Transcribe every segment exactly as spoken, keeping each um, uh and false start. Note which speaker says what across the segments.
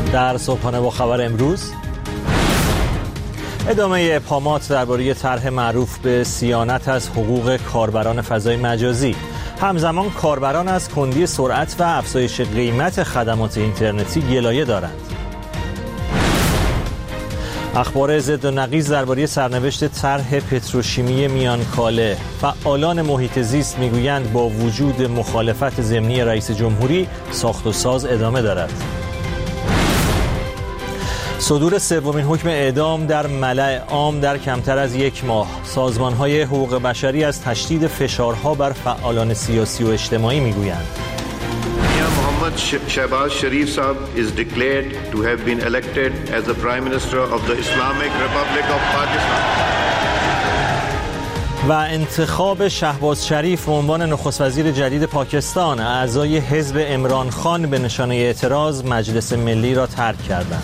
Speaker 1: در صبحانه با خبر امروز ادامه ابهامات درباره طرح معروف به صیانت از حقوق کاربران فضای مجازی. همزمان کاربران از کندی سرعت و افزایش قیمت خدمات اینترنتی گلایه دارند. اخبار ضد و نقیض درباره سرنوشت طرح پتروشیمی میانکاله. فعالان محیط زیست میگویند با وجود مخالفت ضمنی رئیس جمهوری ساخت و ساز ادامه دارد. صدور سومین حکم اعدام در ملأ عام در کمتر از یک ماه. سازمان‌های حقوق بشری از تشدید فشارها بر فعالان سیاسی و اجتماعی میگویند.
Speaker 2: Mohammad Shehbaz Sharif Saab is declared to have been elected as the Prime Minister of the Islamic Republic of Pakistan.
Speaker 1: و انتخاب شهباز شریف به عنوان نخست وزیر جدید پاکستان. اعضای حزب عمران خان به نشانه اعتراض مجلس ملی را ترک کردند.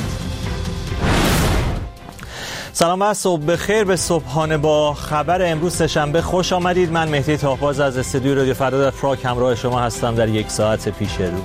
Speaker 1: سلام و صبح بخیر. به صبحانه با خبر امروز سه‌شنبه خوش آمدید. من مهدی تاهباز از استودیو رادیو فردا در پراگ همراه شما هستم در یک ساعت پیش رو.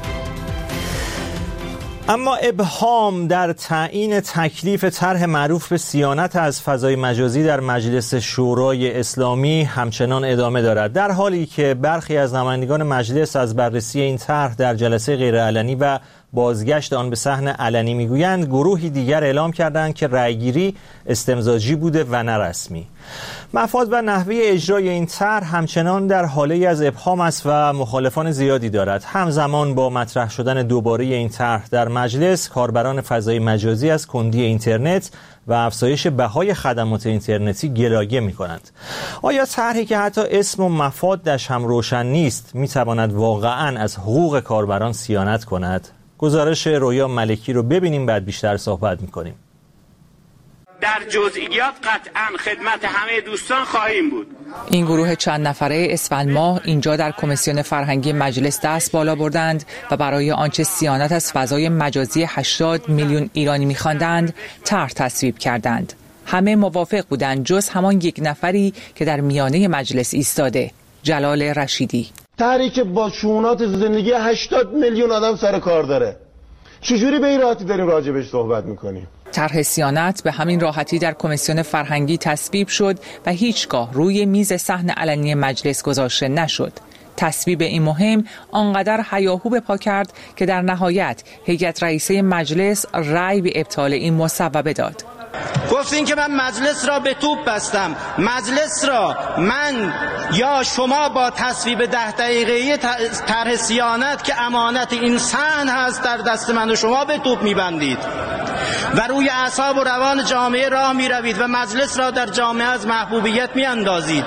Speaker 1: اما ابهام در تعیین تکلیف طرح معروف به صیانت از فضای مجازی در مجلس شورای اسلامی همچنان ادامه دارد، در حالی که برخی از نمایندگان مجلس از بررسی این طرح در جلسه غیرعلنی و بازگشت آن به صحن علنی میگویند. گروهی دیگر اعلام کردند که رأیگیری استمزاجی بوده و نه رسمی. مفاد و نحوه اجرای این طرح همچنان در حاله از ابهام است و مخالفان زیادی دارد. همزمان با مطرح شدن دوباره این طرح در مجلس، کاربران فضای مجازی از کندی اینترنت و افزایش بهای خدمات اینترنتی گلایه می‌کنند. آیا طرحی که حتی اسم و مفادش هم روشن نیست می‌تواند واقعاً از حقوق کاربران صیانت کند؟ گزارش رویا ملکی رو ببینیم، بعد بیشتر صحبت می‌کنیم.
Speaker 3: در جزئیات قطعاً خدمت همه دوستان خواهیم بود.
Speaker 4: این گروه چند نفره اسفند ماه اینجا در کمیسیون فرهنگی مجلس دست بالا بردند و برای آنچه صیانت از فضای مجازی هشتاد میلیون ایرانی می‌خواندند طرح تصویب کردند. همه موافق بودند جز همان یک نفری که در میانه مجلس ایستاده، جلال رشیدی.
Speaker 5: طرحی که با شؤونات زندگی هشتاد میلیون آدم سر کار داره، چجوری به این راحتی داریم راجبش صحبت میکنیم؟
Speaker 4: طرح صیانت به همین راحتی در کمیسیون فرهنگی تصویب شد و هیچگاه روی میز صحن علنی مجلس گذاشته نشد. تصویب این مهم آنقدر هیاهو به پا کرد که در نهایت هیئت رئیسه مجلس رأی به ابطال این مصوبه داد.
Speaker 6: گفتین که من مجلس را به توپ بستم. مجلس را من یا شما با تصویب ده دقیقه‌ای طرح صیانت که امانت این صحن هست در دست من و شما به توپ میبندید و روی اعصاب و روان جامعه راه میروید و مجلس را در جامعه از محبوبیت میاندازید.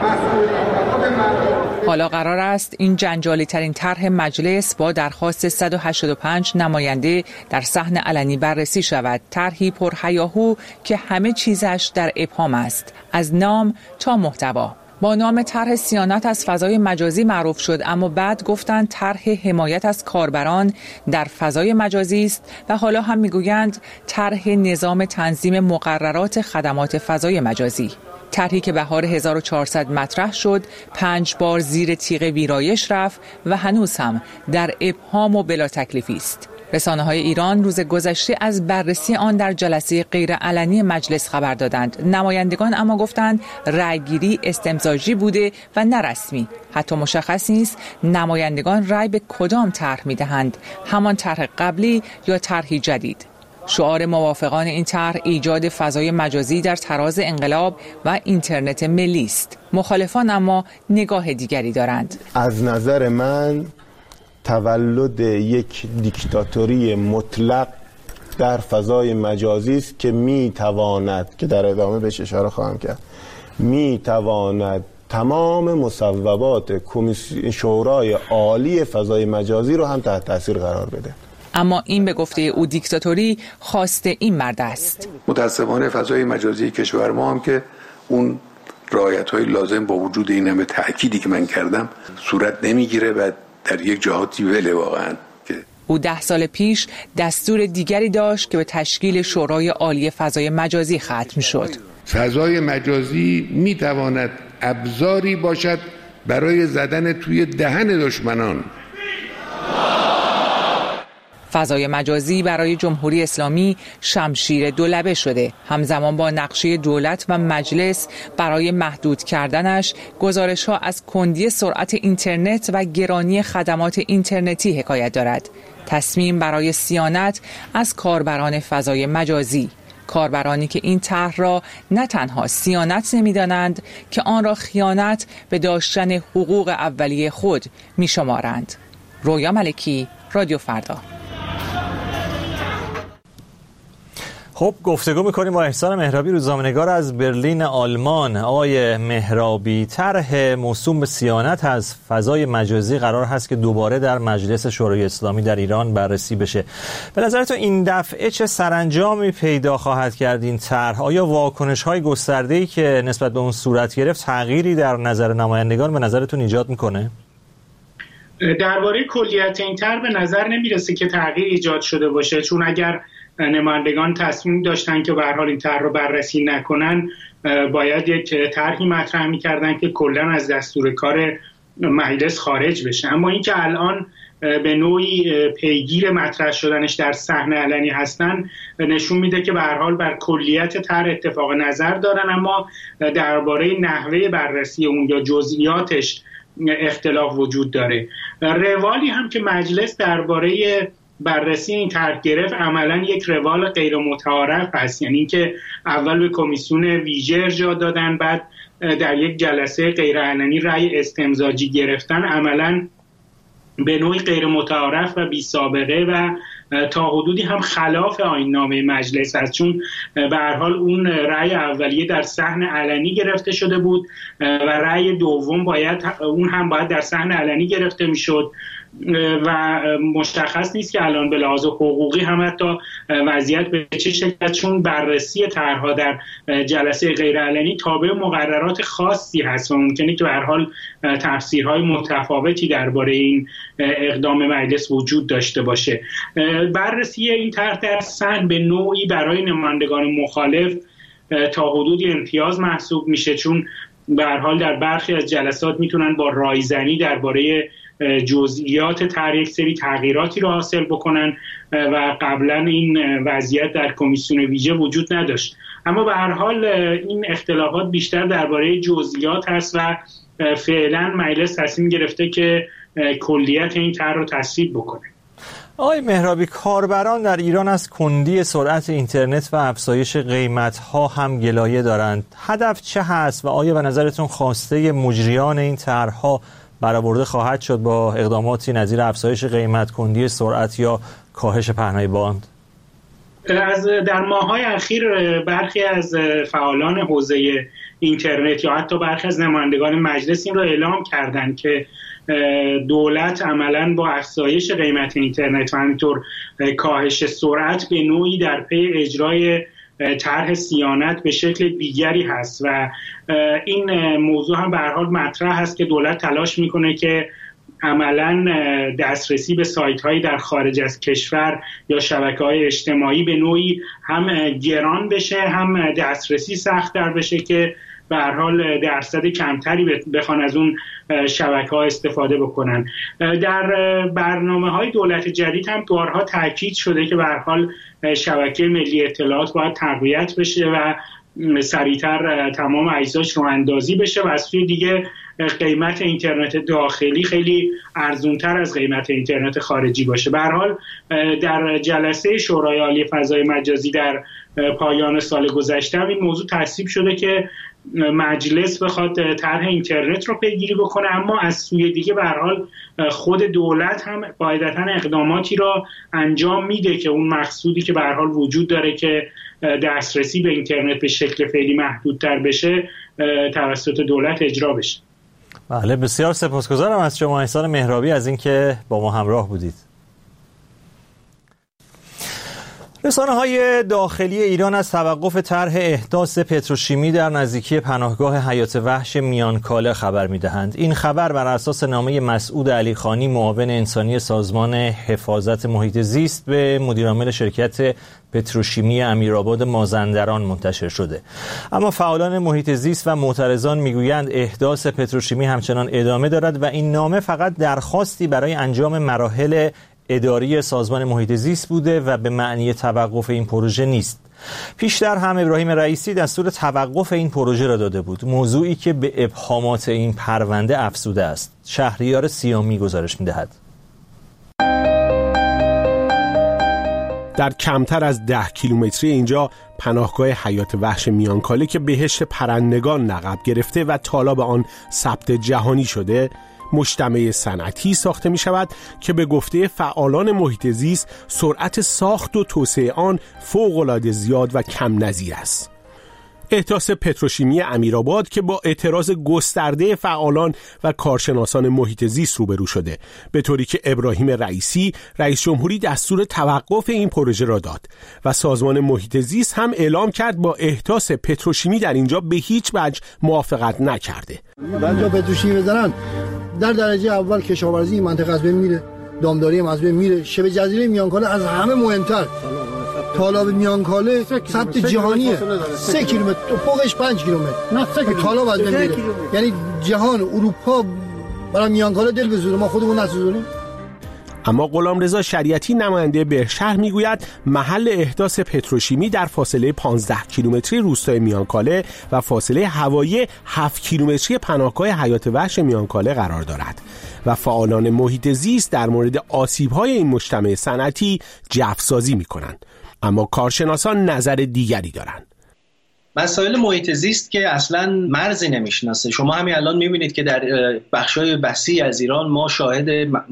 Speaker 4: حالا قرار است این جنجالی ترین طرح مجلس با درخواست صد و هشتاد و پنج نماینده در صحن علنی بررسی شود. طرحی پر هیاهو که همه چیزش در ابهام است، از نام تا محتوا. با نام طرح صیانت از فضای مجازی معروف شد، اما بعد گفتند طرح حمایت از کاربران در فضای مجازی است و حالا هم میگویند طرح نظام تنظیم مقررات خدمات فضای مجازی. طرحی که بهار هزار و چهارصد مطرح شد، پنج بار زیر تیغ ویرایش رفت و هنوز هم در ابهام و بلا تکلیفی است. رسانه‌های ایران روز گذشته از بررسی آن در جلسه غیرعلنی مجلس خبر دادند. نمایندگان اما گفتند رأیگیری استمزاجی بوده و نه رسمی. حتی مشخص نیست نمایندگان رأی به کدام طرح می‌دهند، همان طرح قبلی یا طرحی جدید. شعار موافقان این طرح ایجاد فضای مجازی در تراز انقلاب و اینترنت ملی است. مخالفان اما نگاه دیگری دارند.
Speaker 5: از نظر من تولد یک دیکتاتوری مطلق در فضای مجازی است که میتواند، که در ادامه بهش اشاره خواهم کرد، میتواند تمام مصوبات کمیسیون شورای عالی فضای مجازی رو هم تحت تاثیر قرار بده.
Speaker 4: اما این به گفته او دیکتاتوری خواست این مرد است.
Speaker 7: متاسفانه فضای مجازی کشور ما هم که اون رعایت‌های لازم با وجود این همه تأکیدی که من کردم صورت نمیگیره و در یک جهاتی وله واقعا.
Speaker 4: او ده سال پیش دستور دیگری داشت که به تشکیل شورای عالی فضای مجازی ختم شد.
Speaker 7: فضای مجازی میتواند ابزاری باشد برای زدن توی دهن دشمنان.
Speaker 4: فضای مجازی برای جمهوری اسلامی شمشیر دولبه شده. همزمان با نقشه دولت و مجلس برای محدود کردنش، گزارش‌ها از کندی سرعت اینترنت و گرانی خدمات اینترنتی حکایت دارد. تصمیم برای صیانت از کاربران فضای مجازی، کاربرانی که این طرح را نه تنها صیانت نمی‌دانند که آن را خیانت به داشتن حقوق اولیه خود می‌شمارند. رویا ملکی، رادیو فردا.
Speaker 1: خب گفتگو میکنیم با احسان مهرابی، روزنامه‌نگار از برلین آلمان. آقای مهرابی، طرح موسوم به صیانت از فضای مجازی قرار هست که دوباره در مجلس شورای اسلامی در ایران بررسی بشه. به نظرتون این دفعه چه سرانجامی پیدا خواهد کرد این طرح؟ آیا واکنش‌های گسترده‌ای که نسبت به اون صورت گرفت تغییری در نظر نمایندگان به نظرتون ایجاد میکنه؟
Speaker 8: درباره کلیت این طرح به نظر نمیرسه که تغییر ایجاد شده باشه، چون اگر نمایندگان تصمیم داشتن که به هر حال این طرح رو بررسی نکنن، باید یک طرحی مطرح می‌کردن که کلاً از دستور کار مجلس خارج بشه. اما اینکه الان به نوعی پیگیر مطرح شدنش در صحنه علنی هستن نشون میده که به هر حال بر کلیت طرح اتفاق نظر دارن، اما درباره نحوه بررسی اون یا جزئیاتش اختلاف وجود داره. روالی هم که مجلس درباره بررسی این طرح گرفت عملا یک روال غیر متعارف هست، یعنی اینکه اول به کمیسیون ویژه ارجاع دادن، بعد در یک جلسه غیر علنی رأی استمزاجی گرفتن، عملا به نوعی غیر متعارف و بی سابقه و تا حدودی هم خلاف آیین‌نامه مجلس است، چون به هر حال اون رأی اولیه در صحن علنی گرفته شده بود و رأی دوم باید اون هم باید در صحن علنی گرفته میشد و مشخص نیست که الان به لحاظ حقوقی هم حتی وضعیت به چه شکل، چون بررسی طرح‌ها در جلسه غیر علنی تابع مقررات خاصی هست و ممکنه که به هر حال تفسیرهای متفاوتی درباره این اقدام مجلس وجود داشته باشه. بررسی این طرح در صحن به نوعی برای نمایندگان مخالف تا حدودی امتیاز محسوب میشه، چون به هر حال در برخی از جلسات میتونن با رایزنی درباره جزئیات طرح یک سری تغییراتی رو حاصل بکنن و قبلا این وضعیت در کمیسیون ویژه وجود نداشت. اما به هر حال این اختلافات بیشتر درباره جزئیات هست و فعلا مجلس تصمیم گرفته که کلیت این طرح رو تصویب بکنه.
Speaker 1: آقای مهرابی، کاربران در ایران از کندی سرعت اینترنت و افزایش قیمت‌ها هم گلایه دارند. هدف چه هست و آیا به نظرتون خواسته مجریان این طرح‌ها برآورده خواهد شد با اقداماتی نظیر افزایش قیمت، کندی سرعت یا کاهش پهنای باند؟
Speaker 8: از در ماه‌های اخیر برخی از فعالان حوزه اینترنت یا حتی برخی از نمایندگان مجلس این را اعلام کردند که دولت عملاً با افزایش قیمت اینترنت و همینطور کاهش سرعت به نوعی در پی اجرای طرح صیانت به شکل دیگری هست و این موضوع هم به هر حال مطرح هست که دولت تلاش میکنه که عملاً دسترسی به سایت‌هایی در خارج از کشور یا شبکه‌های اجتماعی به نوعی هم گران بشه، هم دسترسی سخت‌تر بشه که به هر حال درصد کمتری بخوان از اون شبکه‌ها استفاده بکنن. در برنامه‌های دولت جدید هم بارها تاکید شده که به هر حال شبکه ملی اطلاعات باید تقویت بشه و سریعتر تمام اجزاش رو اندازی بشه و از سوی دیگه قیمت اینترنت داخلی خیلی ارزونتر از قیمت اینترنت خارجی باشه. به هر حال در جلسه شورای عالی فضای مجازی در پایان سال گذشته این موضوع تصویب شده که مجلس بخواد طرح اینترنت رو پیگیری بکنه، اما از سوی دیگه به هر حال خود دولت هم قاعدتاً اقداماتی را انجام میده که اون مقصودی که به هر حال وجود داره که دسترسی به اینترنت به شکل فعلی محدودتر بشه توسط دولت اجرا بشه.
Speaker 1: بله، بسیار سپاسگزارم از شما احسان مهرابی از اینکه با ما همراه بودید. رسانه‌های داخلی ایران از توقف طرح احداث پتروشیمی در نزدیکی پناهگاه حیات وحش میانکاله خبر می‌دهند. این خبر بر اساس نامه مسعود علیخانی، معاون انسانی سازمان حفاظت محیط زیست، به مدیرعامل شرکت پتروشیمی امیرآباد مازندران منتشر شده. اما فعالان محیط زیست و معترضان میگویند احداث پتروشیمی همچنان ادامه دارد و این نامه فقط درخواستی برای انجام مراحل اداری سازمان محیط زیست بوده و به معنی توقف این پروژه نیست. پیشتر هم ابراهیم رئیسی دستور توقف این پروژه را داده بود، موضوعی که به ابهامات این پرونده افزوده است. شهریار سیامی گزارش می‌دهد.
Speaker 9: در کمتر از ده کیلومتری اینجا پناهگاه حیات وحش میانکاله که بهشت پرندگان لقب گرفته و تالاب آن ثبت جهانی شده، مجتمع صنعتی ساخته می شود که به گفته فعالان محیط زیست سرعت ساخت و توسعه آن فوق‌العاده زیاد و کم نظیر است. احداث پتروشیمی امیرآباد که با اعتراض گسترده فعالان و کارشناسان محیط زیست روبرو شده، به طوری که ابراهیم رئیسی رئیس جمهوری دستور توقف این پروژه را داد و سازمان محیط زیست هم اعلام کرد با احداث پتروشیمی در اینجا به هیچ وجه موافقت نکرده.
Speaker 10: اینجا پتروشیمی بزنن در درجه اول کشاورزی منطقه از بین میره، دامداری از بین میره، شبه جزیره میانکاله از همه مهمتر تالاب میانکاله ثبت جهانیه، سه کیلومتر فوقش پنج کیلومتر تالاب از بین میره. یعنی جهان اروپا برای میانکاله دل بزنه، ما خودمون نسوزونیم.
Speaker 9: اما غلامرضا شریعتی نماینده بهشهر میگوید محل احداث پتروشیمی در فاصله پانزده کیلومتری روستای میانکاله و فاصله هوایی هفت کیلومتری پناهگاه حیات وحش میانکاله قرار دارد و فعالان محیط زیست در مورد آسیب‌های این مجتمع صنعتی جفسازی می‌کنند. اما کارشناسان نظر دیگری دارند.
Speaker 6: مسائل محیط زیست که اصلا مرزی نمیشناسه. شما همین الان میبینید که در بخشای وسیع از ایران ما شاهد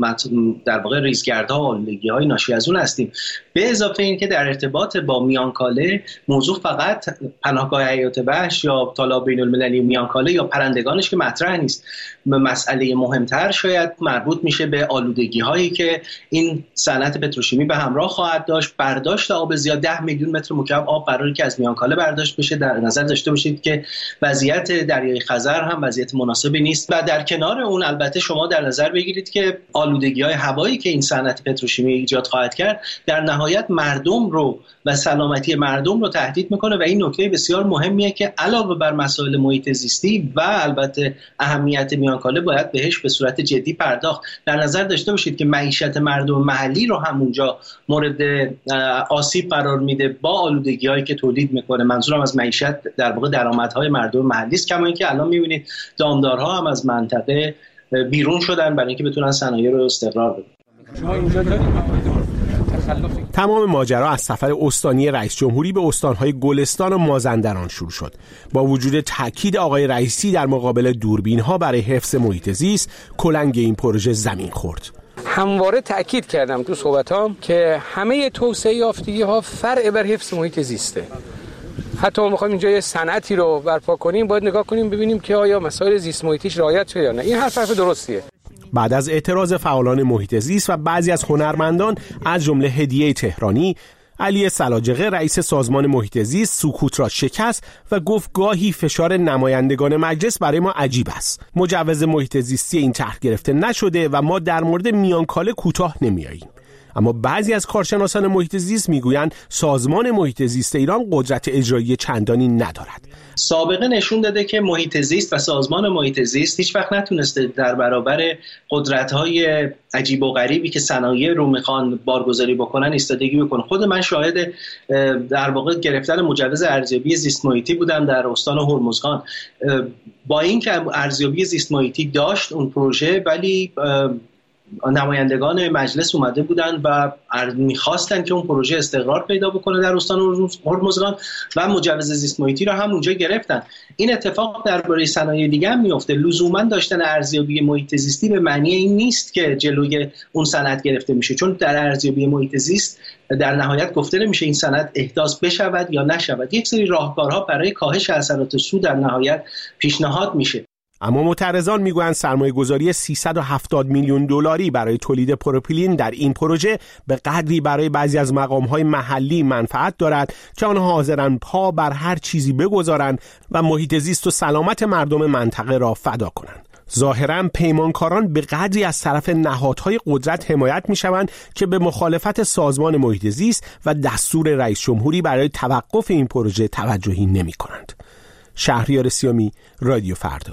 Speaker 6: در واقع ریزگردها و آلودگی‌های ناشی از اون هستیم. به اضافه این که در ارتباط با میانکاله موضوع فقط پناهگاه حیات وحش یا تالاب بین‌المللی میانکاله یا پرندگانش که مطرح نیست. مسئله مهمتر شاید مربوط میشه به آلودگی‌هایی که این صنعت پتروشیمی به همراه خواهد داشت. برداشت آب زیاد ده میلیون متر مکعب آب قراره که از میانکاله برداشت بشه. در نظر داشته باشید که وضعیت دریای خزر هم وضعیت مناسبی نیست و در کنار اون البته شما در نظر بگیرید که آلودگی‌های هوایی که این صنعت پتروشیمی ایجاد خواهد کرد در نهایت مردم رو و سلامتی مردم رو تهدید میکنه و این نکته بسیار مهمیه که علاوه بر مسائل محیط زیستی و البته اهمیت میانکاله باید بهش به صورت جدی پرداخت. در نظر داشته باشید که معیشت مردم محلی رو همونجا مورد آسیب قرار میده با آلودگی‌هایی که تولید میکنه. منظورم از معیشت در واقع درآمدهای مردم محلی است. کما اینکه الان میبینید دامدارها هم از منطقه بیرون شدن برای اینکه بتونن صنایع رو استقرار بدن. شما اینجا
Speaker 9: تمام ماجرا از سفر استانی رئیس جمهوری به استانهای گلستان و مازندران شروع شد. با وجود تاکید آقای رئیسی در مقابل دوربین‌ها برای حفظ محیط زیست، کلنگ این پروژه زمین خورد.
Speaker 11: همواره تأکید کردم تو صحبتام که همه توسعه یافتگی‌ها فرع بر حفظ محیط زیسته. حتی ما می‌خوایم اینجا یه صنعتی رو برپا کنیم، باید نگاه کنیم ببینیم که آیا مسائل زیست محیطیش رعایت شده یا نه. این حرف حرف درستیه.
Speaker 9: بعد از اعتراض فعالان محیط زیست و بعضی از هنرمندان از جمله هدیه تهرانی، علی سلاجقه رئیس سازمان محیط زیست سکوت را شکست و گفت گاهی فشار نمایندگان مجلس برای ما عجیب است. مجوز محیط زیستی این طرح گرفته نشده و ما در مورد میانکاله کوتاه نمیاییم. اما بعضی از کارشناسان محیط زیست میگویند سازمان محیط زیست ایران قدرت اجرایی چندانی ندارد.
Speaker 6: سابقه نشون داده که محیط زیست و سازمان محیط زیست هیچ وقت نتونسته در برابر قدرت‌های عجیب و غریبی که صنایع رو میخوان بارگذاری بکنن ایستادگی بکنه. خود من شاهد در واقع گرفتن مجوز ارزیابی زیست محیطی بودم در استان هرمزگان. با اینکه ارزیابی زیست محیطی داشت اون پروژه، ولی نمایندگان مجلس اومده بودن و میخواستن که اون پروژه استقرار پیدا بکنه در استان هرمزگان و مجوز زیست محیطی رو هم اونجا گرفتن. این اتفاق درباره صنایع دیگه هم میفته. لزوما داشتن ارزیابی محیط زیستی به معنی این نیست که جلوی اون صنعت گرفته میشه، چون در ارزیابی محیط زیست در نهایت گفته نمیشه این صنعت احداث بشود یا نشود. یک سری راهکارها برای کاهش اثرات سو در نهایت پیشنهاد میشه.
Speaker 9: اما معترضان میگویند سرمایه‌گذاری سیصد و هفتاد میلیون دلاری برای تولید پروپیلین در این پروژه به قدری برای بعضی از مقام‌های محلی منفعت دارد که آنها حاضرند پا بر هر چیزی بگذارند و محیط زیست و سلامت مردم منطقه را فدا کنند. ظاهراً پیمانکاران به قدری از طرف نهادهای قدرت حمایت می‌شوند که به مخالفت سازمان محیط زیست و دستور رئیس جمهوری برای توقف این پروژه توجهی نمی‌کنند. شهریار سیامی، رادیو فردا.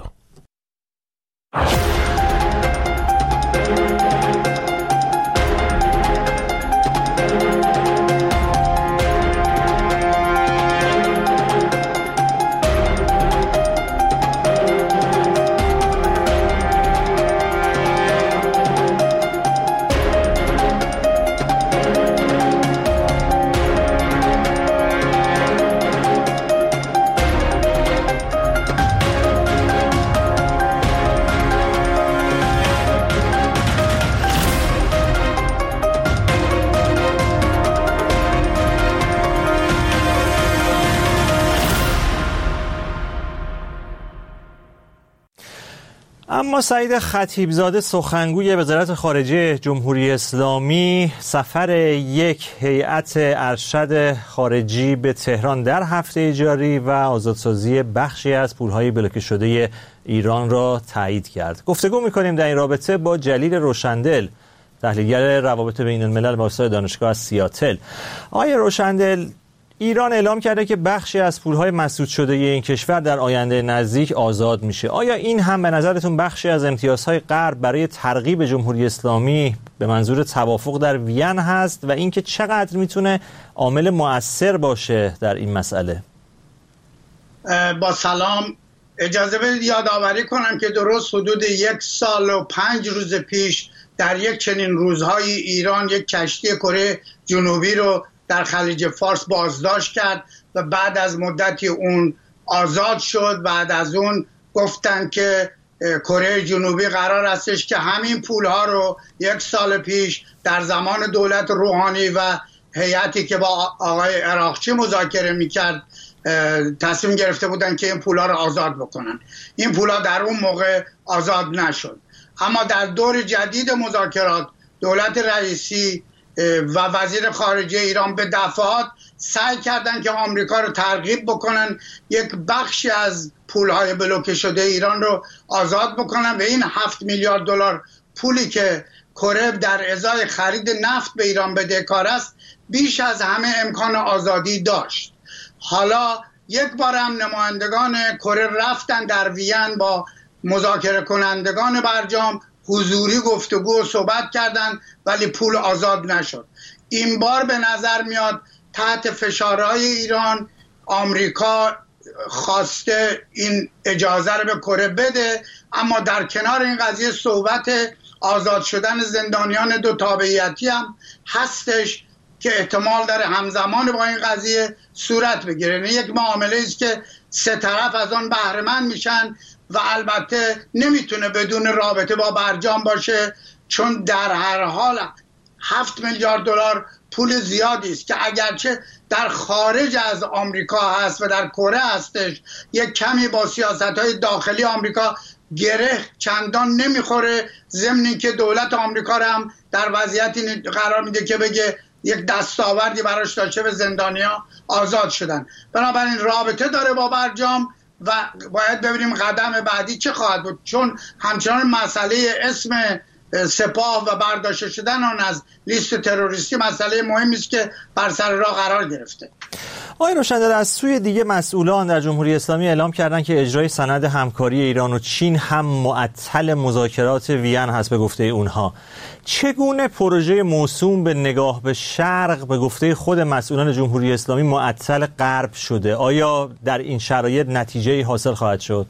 Speaker 1: اما سعید خطیبزاده سخنگوی وزارت خارجه جمهوری اسلامی سفر یک هیئت ارشد خارجی به تهران در هفته جاری و آزادسازی بخشی از پولهای بلوکه شده ایران را تایید کرد. گفتگو می‌کنیم در این رابطه با جلیل روشندل، تحلیلگر روابط بین الملل و استاد دانشگاه از سیاتل. آقای روشندل، ایران اعلام کرده که بخشی از پولهای مسدود شده این کشور در آینده نزدیک آزاد میشه. آیا این هم به نظرتون بخشی از امتیازهای غرب برای ترغیب جمهوری اسلامی به منظور توافق در وین هست و اینکه چقدر میتونه عامل مؤثر باشه در این مسئله؟
Speaker 12: با سلام، اجازه بدید یادآوری کنم که درست حدود یک سال و پنج روز پیش در یک چنین روزهای ایران یک کشتی کره جنوبی رو در خلیج فارس بازداشت کرد و بعد از مدتی اون آزاد شد. بعد از اون گفتن که کره جنوبی قرار استش که همین پولها رو یک سال پیش در زمان دولت روحانی و هیئتی که با آقای عراقچی مذاکره میکرد تصمیم گرفته بودن که این پولها رو آزاد بکنن. این پولها در اون موقع آزاد نشد، اما در دور جدید مذاکرات دولت رئیسی و وزیر خارجه ایران به دفعات سعی کردن که آمریکا رو ترغیب بکنن یک بخشی از پولهای بلوکه شده ایران رو آزاد بکنن و این هفت میلیارد دلار پولی که کره در ازای خرید نفت به ایران بدهکار است بیش از همه امکان آزادی داشت. حالا یک بار هم نمایندگان کره رفتن در وین با مذاکره کنندگان برجام حضوری گفتگو و صحبت کردن، ولی پول آزاد نشد. این بار به نظر میاد تحت فشارهای ایران آمریکا خواسته این اجازه رو به کره بده، اما در کنار این قضیه صحبت آزاد شدن زندانیان دو تابعیتی هم هستش که احتمال داره همزمان با این قضیه صورت بگیره. یعنی یک معامله است که سه طرف از آن بهره مند میشن و البته نمیتونه بدون رابطه با برجام باشه، چون در هر حال هفت میلیارد دلار پول زیادی است که اگرچه در خارج از آمریکا هست و در کره هستش، یک کمی با سیاست‌های داخلی آمریکا گره چندان نمیخوره، ضمن اینکه دولت آمریکا رو هم در وضعیتی قرار میده که بگه یک دستاوردی براش داشته به زندانیا آزاد شدن. بنابراین رابطه داره با برجام و باید ببینیم قدم بعدی چه خواهد بود، چون همچنان مسئله اسم سپاه و برداشته شدن آن از لیست تروریستی مسئله مهمی است که بر سر راه قرار گرفته.
Speaker 1: آقای روشندل، از سوی دیگه مسئولان در جمهوری اسلامی اعلام کردن که اجرای سند همکاری ایران و چین هم معطل مذاکرات وین هست به گفته اونها. چگونه پروژه موسوم به نگاه به شرق به گفته خود مسئولان جمهوری اسلامی معطل غرب شده؟ آیا در این شرایط نتیجه‌ای حاصل خواهد شد؟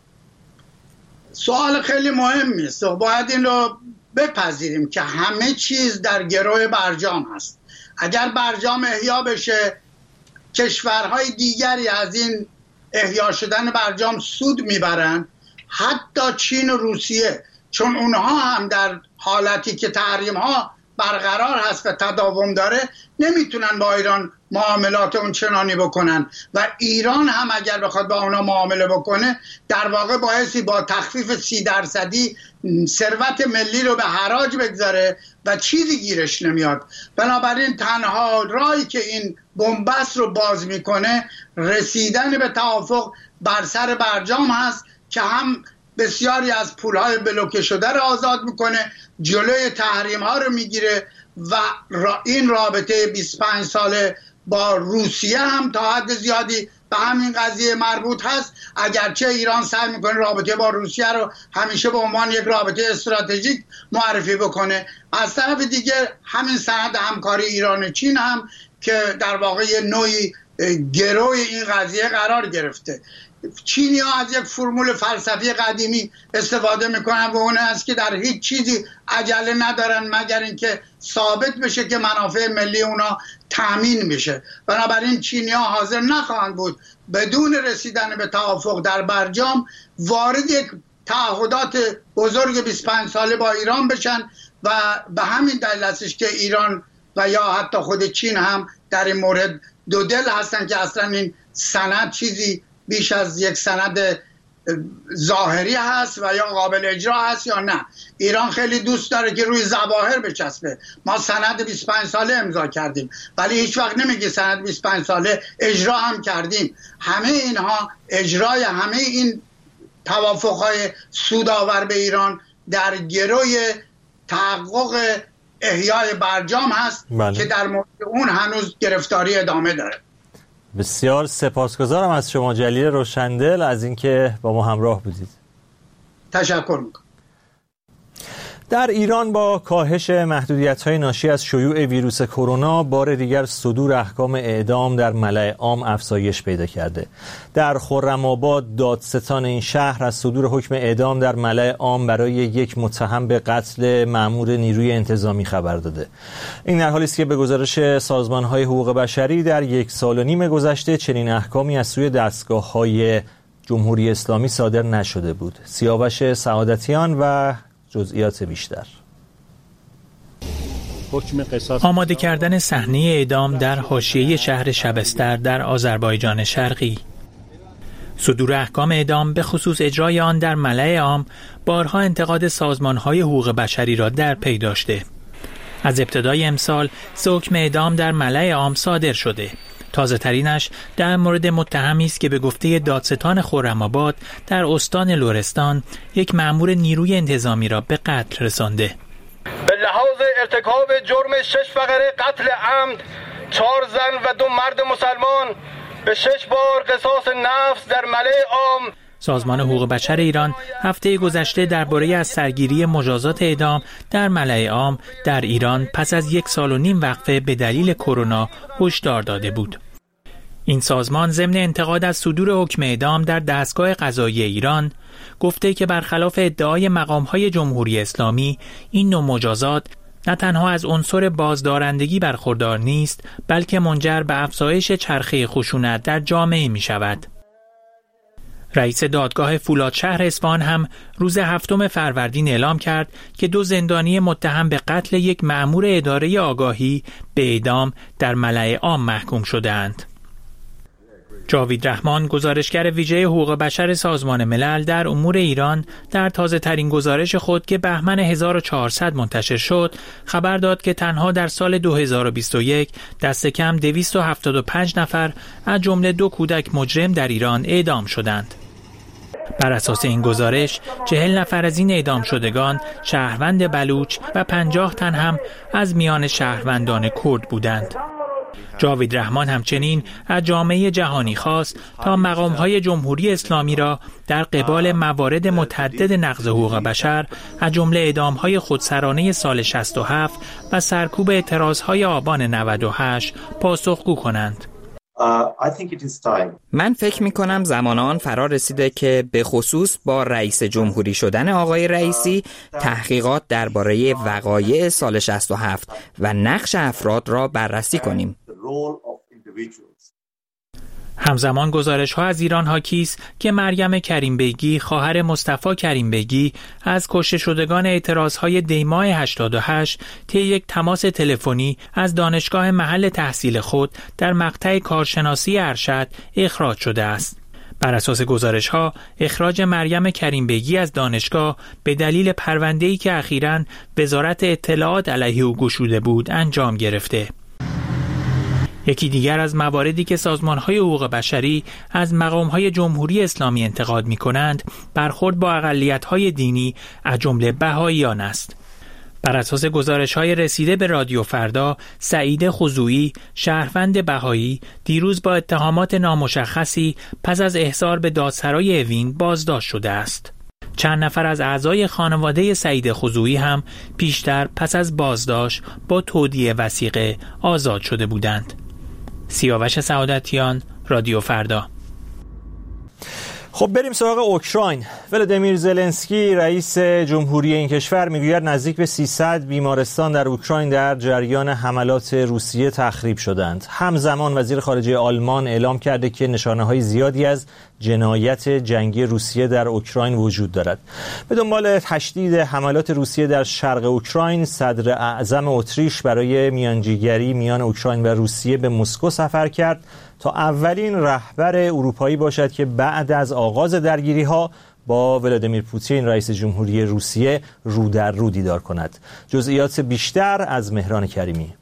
Speaker 12: سوال خیلی مهمی است و باید این رو بپذیریم که همه چیز در گروه برجام هست. اگر برجام احیا بشه، کشورهای دیگری از این احیا شدن برجام سود میبرن، حتی چین و روسیه، چون اونها هم در حالتی که تحریم ها برقرار هست و تداوم داره نمیتونن با ایران معاملات اون چنانی بکنن و ایران هم اگر بخواد با اونا معامله بکنه در واقع بایستی با تخفیف سی درصدی ثروت ملی رو به حراج بگذاره و چیزی گیرش نمیاد. بنابراین تنها راهی که این بنبست رو باز میکنه رسیدن به توافق بر سر برجام هست که هم بسیاری از پولهای بلوکه شده رو آزاد میکنه، جلوی تحریم ها رو میگیره و این رابطه بیست و پنج ساله با روسیه هم تا حد زیادی به همین قضیه مربوط هست، اگرچه ایران سعی میکنه رابطه با روسیه رو همیشه به عنوان یک رابطه استراتژیک معرفی بکنه. از طرف دیگه همین سند همکاری ایران و چین هم که در واقع نوعی گروه این قضیه قرار گرفته. چینی ها از یک فرمول فلسفی قدیمی استفاده میکنن و اون است که در هیچ چیزی عجله ندارن مگر اینکه ثابت بشه که منافع ملی اونا تامین بشه. بنابراین چینی ها حاضر نخواهند بود بدون رسیدن به توافق در برجام وارد یک تعهدات بزرگ بیست و پنج ساله با ایران بشن و به همین دلیل هستش که ایران و یا حتی خود چین هم در این مورد دو دل هستن که اصلا این سند چیزی بیش از یک سند ظاهری هست و یا قابل اجرا هست یا نه. ایران خیلی دوست داره که روی ظواهر بچسبه. ما سند بیست و پنج ساله امضا کردیم ولی هیچ وقت نمیگه سند بیست و پنج ساله اجرا هم کردیم. همه اینها اجرای همه این توافقهای سودآور به ایران در گروی تحقق احیای برجام هست بله. که در مورد اون هنوز گرفتاری ادامه داره.
Speaker 1: بسیار سپاسگزارم از شما جلیل روشندل از اینکه با ما همراه بودید.
Speaker 12: تشکر میکنم.
Speaker 1: در ایران با کاهش محدودیت‌های ناشی از شیوع ویروس کرونا بار دیگر صدور احکام اعدام در ملأ عام افزایش پیدا کرده. در خرم‌آباد دادستان این شهر از صدور حکم اعدام در ملأ عام برای یک متهم به قتل مأمور نیروی انتظامی خبر داده. این در حالی است که به گزارش سازمان‌های حقوق بشری در یک سال و نیم گذشته چنین احکامی از سوی دستگاه‌های جمهوری اسلامی صادر نشده بود. سیاوش سعادتیان و جزئیات بیشتر.
Speaker 13: آماده کردن صحنه اعدام در حاشیه شهر شبستر در آذربایجان شرقی. صدور احکام اعدام به خصوص اجرای آن در ملأ عام بارها انتقاد سازمان‌های حقوق بشری را در پی داشته. از ابتدای امسال سه حکم اعدام در ملأ عام صادر شده. تازه ترینش در مورد متهمی است که به گفته دادستان خرم‌آباد در استان لرستان یک مأمور نیروی انتظامی را به قتل رسانده.
Speaker 14: به لحاظ ارتکاب جرم شش فقره قتل عمد چهار زن و دو مرد مسلمان به شش بار قصاص نفس در ملأ عام.
Speaker 13: سازمان حقوق بشر ایران هفته گذشته درباره از سرگیری مجازات اعدام در ملأ عام در ایران پس از یک سال و نیم وقفه به دلیل کرونا هشدار داده بود. این سازمان ضمن انتقاد از صدور حکم اعدام در دستگاه قضایی ایران گفته که برخلاف ادعای مقام‌های جمهوری اسلامی این نوع مجازات نه تنها از عنصر بازدارندگی برخوردار نیست بلکه منجر به افزایش چرخه خشونت در جامعه می شود. رئیس دادگاه فولادشهر اصفهان هم روز هفتم فروردین اعلام کرد که دو زندانی متهم به قتل یک مأمور اداره آگاهی به اعدام در ملأ عام محکوم شده‌اند. جاوید رحمان گزارشگر ویژه حقوق بشر سازمان ملل در امور ایران در تازه ترین گزارش خود که بهمن هزار و چهارصد منتشر شد خبر داد که تنها در سال دو هزار و بیست و یک دست کم دویست و هفتاد و پنج نفر از جمله دو کودک مجرم در ایران اعدام شدند. بر اساس این گزارش چهل نفر از این اعدام شدگان شهروند بلوچ و پنجاه تن هم از میان شهروندان کرد بودند. جاوید رحمان همچنین از جامعه جهانی خواست تا مقام‌های جمهوری اسلامی را در قبال موارد متعدد نقض حقوق بشر از جمله اعدام‌های خودسرانه سال شصت و هفت و سرکوب اعتراض‌های آبان نود و هشت پاسخگو کنند.
Speaker 15: من فکر می کنم زمان آن فرا رسیده که به خصوص با رئیس جمهوری شدن آقای رئیسی تحقیقات درباره وقایع سال شصت و هفت و نقش افراد را بررسی کنیم.
Speaker 13: همزمان گزارش‌ها از ایران حاکی است که مریم کریم بیگی خواهر مصطفی کریم بیگی از کشته شدگان اعتراض‌های دیماه هشتاد و هشت طی یک تماس تلفنی از دانشگاه محل تحصیل خود در مقطع کارشناسی ارشد اخراج شده است. بر اساس گزارش‌ها اخراج مریم کریم بیگی از دانشگاه به دلیل پرونده‌ای که اخیراً وزارت اطلاعات علیه او گشوده بود انجام گرفته. یکی دیگر از مواردی که سازمان‌های حقوق بشری از مقام‌های جمهوری اسلامی انتقاد می‌کنند، برخورد با اقلیت‌های دینی از جمله بهائیان است. بر اساس گزارش‌های رسیده به رادیو فردا، سعید خضویی، شهروند بهایی، دیروز با اتهامات نامشخصی پس از احضار به دادسرای اوین بازداشت شده است. چند نفر از اعضای خانواده سعید خضویی هم پیشتر پس از بازداشت با تودیع وثیقه آزاد شده بودند. سیاوش سعادتیان، رادیو فردا.
Speaker 1: خب بریم سراغ اوکراین. ولادیمیر زلنسکی رئیس جمهوری این کشور میگوید نزدیک به سیصد بیمارستان در اوکراین در جریان حملات روسیه تخریب شدند. همزمان وزیر خارجه آلمان اعلام کرده که نشانه‌های زیادی از جنایت جنگی روسیه در اوکراین وجود دارد. به دنبال تشدید حملات روسیه در شرق اوکراین، صدر اعظم اتریش برای میانجیگری میان اوکراین و روسیه به مسکو سفر کرد تا اولین رهبر اروپایی باشد که بعد از آغاز درگیری‌ها با ولادیمیر پوتین رئیس جمهوری روسیه رو در رو دیدار کند. جزئیات بیشتر از مهران کریمی.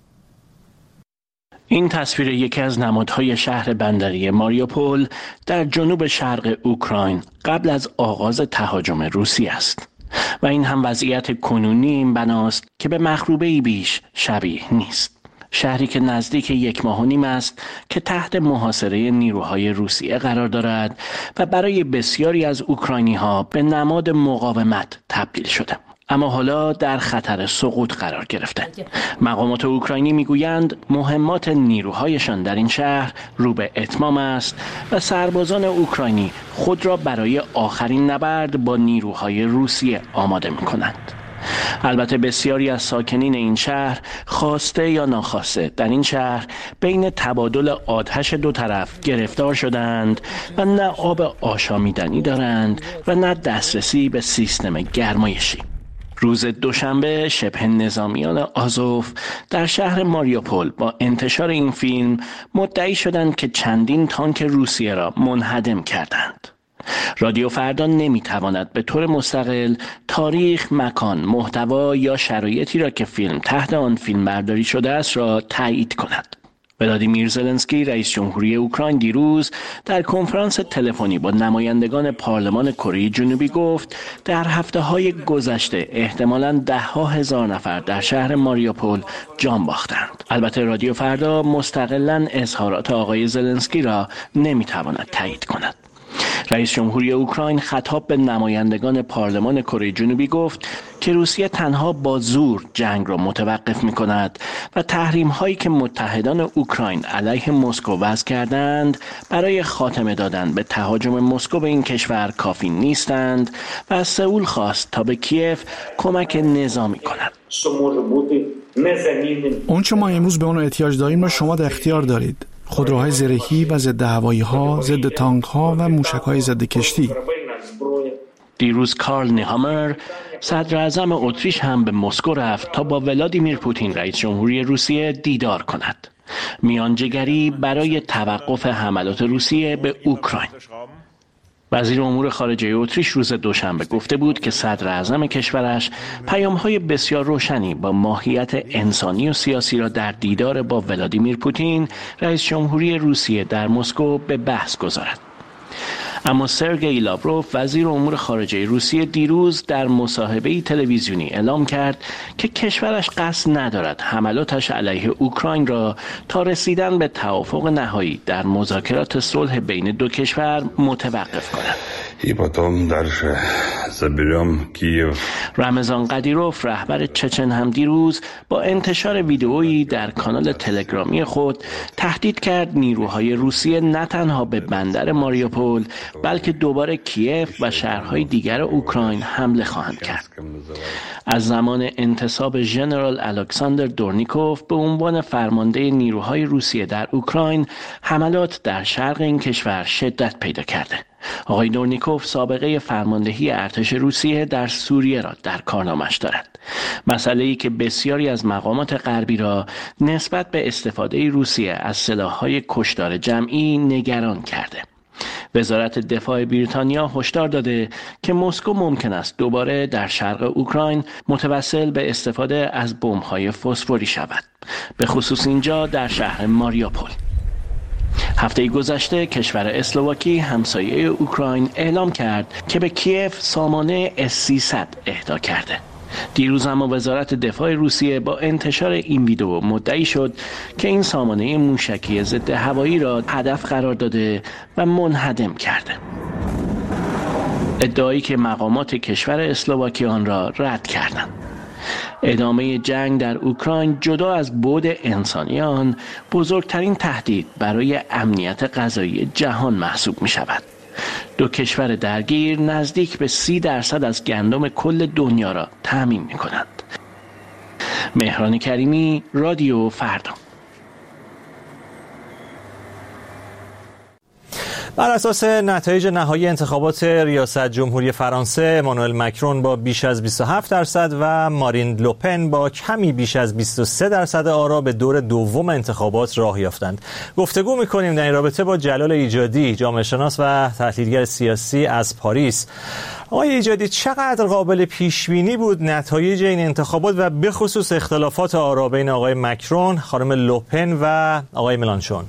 Speaker 16: این تصویر یکی از نمادهای شهر بندری ماریوپول در جنوب شرق اوکراین قبل از آغاز تهاجم روسیه است و این هم وضعیت کنونی این بناست که به مخروبه‌ای بیش شبیه نیست. شهری که نزدیک یک ماه و نیم است که تحت محاصره نیروهای روسیه قرار دارد و برای بسیاری از اوکراینی‌ها به نماد مقاومت تبدیل شده، اما حالا در خطر سقوط قرار گرفته. مقامات اوکراینی میگویند مهمات نیروهایشان در این شهر رو به اتمام است و سربازان اوکراینی خود را برای آخرین نبرد با نیروهای روسیه آماده می‌کنند. البته بسیاری از ساکنین این شهر خواسته یا ناخواسته در این شهر بین تبادل آتش دو طرف گرفتار شدند و نه آب آشامیدنی دارند و نه دسترسی به سیستم گرمایشی. روز دوشنبه شبه نظامیان آزوف در شهر ماریوپول با انتشار این فیلم مدعی شدند که چندین تانک روسیه را منهدم کردند. رادیو فردا نمیتواند به طور مستقل تاریخ، مکان، محتوا یا شرایطی را که فیلم تحت آن فیلم برداری شده است را تایید کند. ولادیمیر زلنسکی رئیس جمهوری اوکراین دیروز در کنفرانس تلفنی با نمایندگان پارلمان کره جنوبی گفت در هفته‌های گذشته احتمالاً ده‌ها هزار نفر در شهر ماریوپول جان باختند. البته رادیو فردا مستقلاً اظهارات آقای زلنسکی را نمیتواند تایید کند. رئیس جمهوری اوکراین خطاب به نمایندگان پارلمان کره جنوبی گفت که روسیه تنها با زور جنگ را متوقف می کند و تحریم هایی که متحدان اوکراین علیه مسکو وضع کردند برای خاتمه دادن به تهاجم مسکو به این کشور کافی نیستند و از سئول خواست تا به کیف کمک نظامی کند.
Speaker 17: اون چه ما امروز به اون احتیاج داریم را شما در اختیار دارید. خودروهای زرهی و ضد هوایی‌ها، ضد تانک‌ها و موشک‌های ضد کشتی.
Speaker 16: دیروز کارل نیهامر صدر اعظم اتریش هم به مسکو رفت تا با ولادیمیر پوتین رئیس جمهوری روسیه دیدار کند. میانجیگری برای توقف حملات روسیه به اوکراین. وزیر امور خارجه اتریش روز دوشنبه گفته بود که صدر اعظم کشورش پیام‌های بسیار روشنی با ماهیت انسانی و سیاسی را در دیدار با ولادیمیر پوتین رئیس جمهوری روسیه در مسکو به بحث گذارد. اما سرگئی لاوروف وزیر امور خارجه روسیه دیروز در مصاحبه‌ای تلویزیونی اعلام کرد که کشورش قصد ندارد حملاتش علیه اوکراین را تا رسیدن به توافق نهایی در مذاکرات صلح بین دو کشور متوقف کند. رمضان قدیروف رهبر چچن هم دیروز با انتشار ویدئویی در کانال تلگرامی خود تهدید کرد نیروهای روسیه نه تنها به بندر ماریوپول بلکه دوباره کیف و شهرهای دیگر اوکراین حمله خواهند کرد. از زمان انتصاب ژنرال الکساندر دورنیکوف به عنوان فرمانده نیروهای روسیه در اوکراین حملات در شرق این کشور شدت پیدا کرده. آقای دورنیکوف سابقه فرماندهی ارتش روسیه در سوریه را در کارنامش دارد. مسئله‌ای که بسیاری از مقامات غربی را نسبت به استفاده روسیه از سلاح‌های کشتار جمعی نگران کرده. وزارت دفاع بریتانیا هشدار داده که مسکو ممکن است دوباره در شرق اوکراین متوسل به استفاده از بمب‌های فسفوری شود، به خصوص اینجا در شهر ماریوپول. هفته گذشته کشور اسلواکی همسایه اوکراین اعلام کرد که به کیف سامانه اس سیصد اهدا کرده. دیروز اما وزارت دفاع روسیه با انتشار این ویدئو مدعی شد که این سامانه موشکی ضد هوایی را هدف قرار داده و منهدم کرده. ادعایی که مقامات کشور اسلواکی آن را رد کردند. ادامه جنگ در اوکراین جدا از بعد انسانی آن بزرگترین تهدید برای امنیت غذایی جهان محسوب می شود. دو کشور درگیر نزدیک به سی درصد از گندم کل دنیا را تامین می کنند. مهران کریمی، رادیو فردا.
Speaker 1: بر اساس نتایج نهایی انتخابات ریاست جمهوری فرانسه، امانوئل مکرون با بیش از بیست و هفت درصد و مارین لوپن با کمی بیش از بیست و سه درصد آرا به دور دوم انتخابات راه یافتند. گفتگو می‌کنیم در این رابطه با جلال ایجادی، جامعه شناس و تحلیلگر سیاسی از پاریس. آقای ایجادی، چقدر قابل پیش‌بینی بود نتایج این انتخابات و به خصوص اختلافات آرا بین آقای مکرون، خانم لوپن و آقای ملانشون؟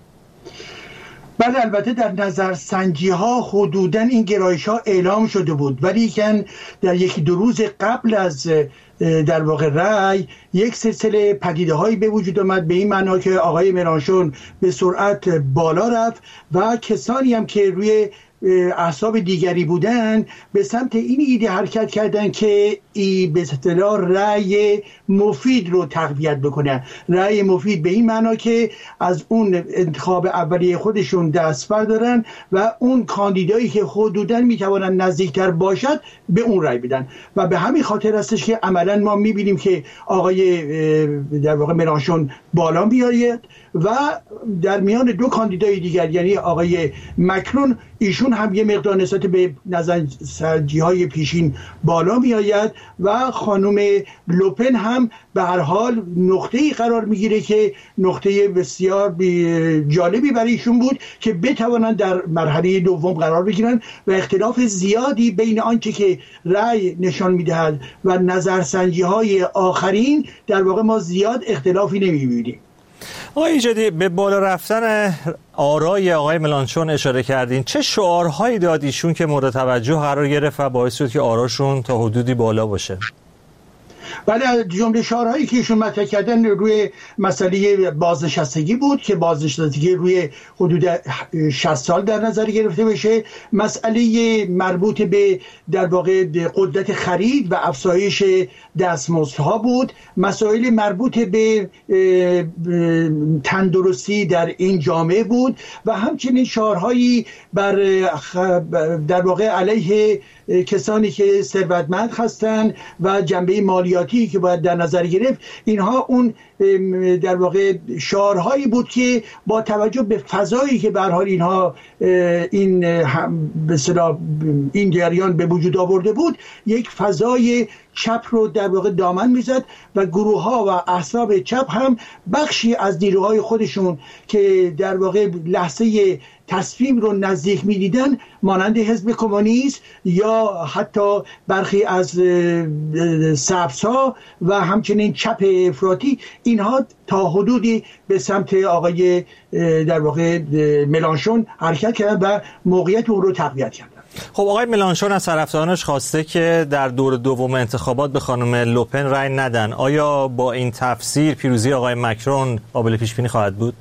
Speaker 18: بله، البته در نظرسنجی ها حدوداً این گرایش ها اعلام شده بود، ولی که در یکی دو روز قبل از در واقع رأی یک سلسله پدیده هایی به وجود آمد، به این معنا که آقای ملانشون به سرعت بالا رفت و کسانی هم که روی احزاب دیگری بودن به سمت این ایده حرکت کردن که ای به اصطلاح رأی مفید رو تقویت بکنن. رأی مفید به این معنا که از اون انتخاب اولیه خودشون دست بردارن و اون کاندیدایی که حدوداً میتوانن نزدیکتر باشد به اون رأی بدن و به همین خاطر هستش که عملاً ما میبینیم که آقای در واقع ملانشون بالا میآید و در میان دو کاندیدای دیگر یعنی آقای مکرون، ایشون هم یه مقدار نسبت به نظرسنجی های پیشین بالا می آید و خانم لوپن هم به هر حال نقطه‌ای قرار میگیره که نقطه بسیار جالبی برای ایشون بود که بتوانند در مرحله دوم قرار بگیرن و اختلاف زیادی بین آنچه که رأی نشان میدهد و نظرسنجی های آخرین در واقع ما زیاد اختلافی نمیبینیم.
Speaker 1: آقای ایجادی، به بالا رفتن آرای آقای ملانشون اشاره کردین. چه شعارهایی داد ایشون که مورد توجه قرار گرفت و باعث شد که آراشون تا حدودی بالا باشه؟
Speaker 18: بله، جمله شعارهایی که ایشون مطرح کردن روی مسئله بازنشستگی بود که بازنشستگی روی حدود شصت سال در نظر گرفته بشه، مسئله مربوط به در واقع قدرت خرید و افزایش دستمزدها بود، مسائل مربوط به تندرستی در این جامعه بود و همچنین شعارهایی بر در واقع علیه کسانی که ثروتمند هستند و جنبه مالیاتی که باید در نظر گرفت. اینها اون در واقع شعارهایی بود که با توجه به فضایی که به هر حال اینها این به اصطلاح این جریان به وجود آورده بود، یک فضای چپ رو در واقع دامن میزد و گروه ها و احزاب چپ هم بخشی از نیروهای خودشون که در واقع لحظه تصمیم رو نزدیک می‌دیدن، مانند حزب کمونیست یا حتی برخی از سبزها و همچنین چپ افراطی، اینها تا حدودی به سمت آقای در واقع ملانشون حرکت کردن و موقعیت اون رو تقویت کردن.
Speaker 1: خب آقای ملانشون از طرفدارانش خواسته که در دور دوم انتخابات به خانم لوپن رأی ندن. آیا با این تفسیر پیروزی آقای مکرون قابل پیش بینی خواهد بود؟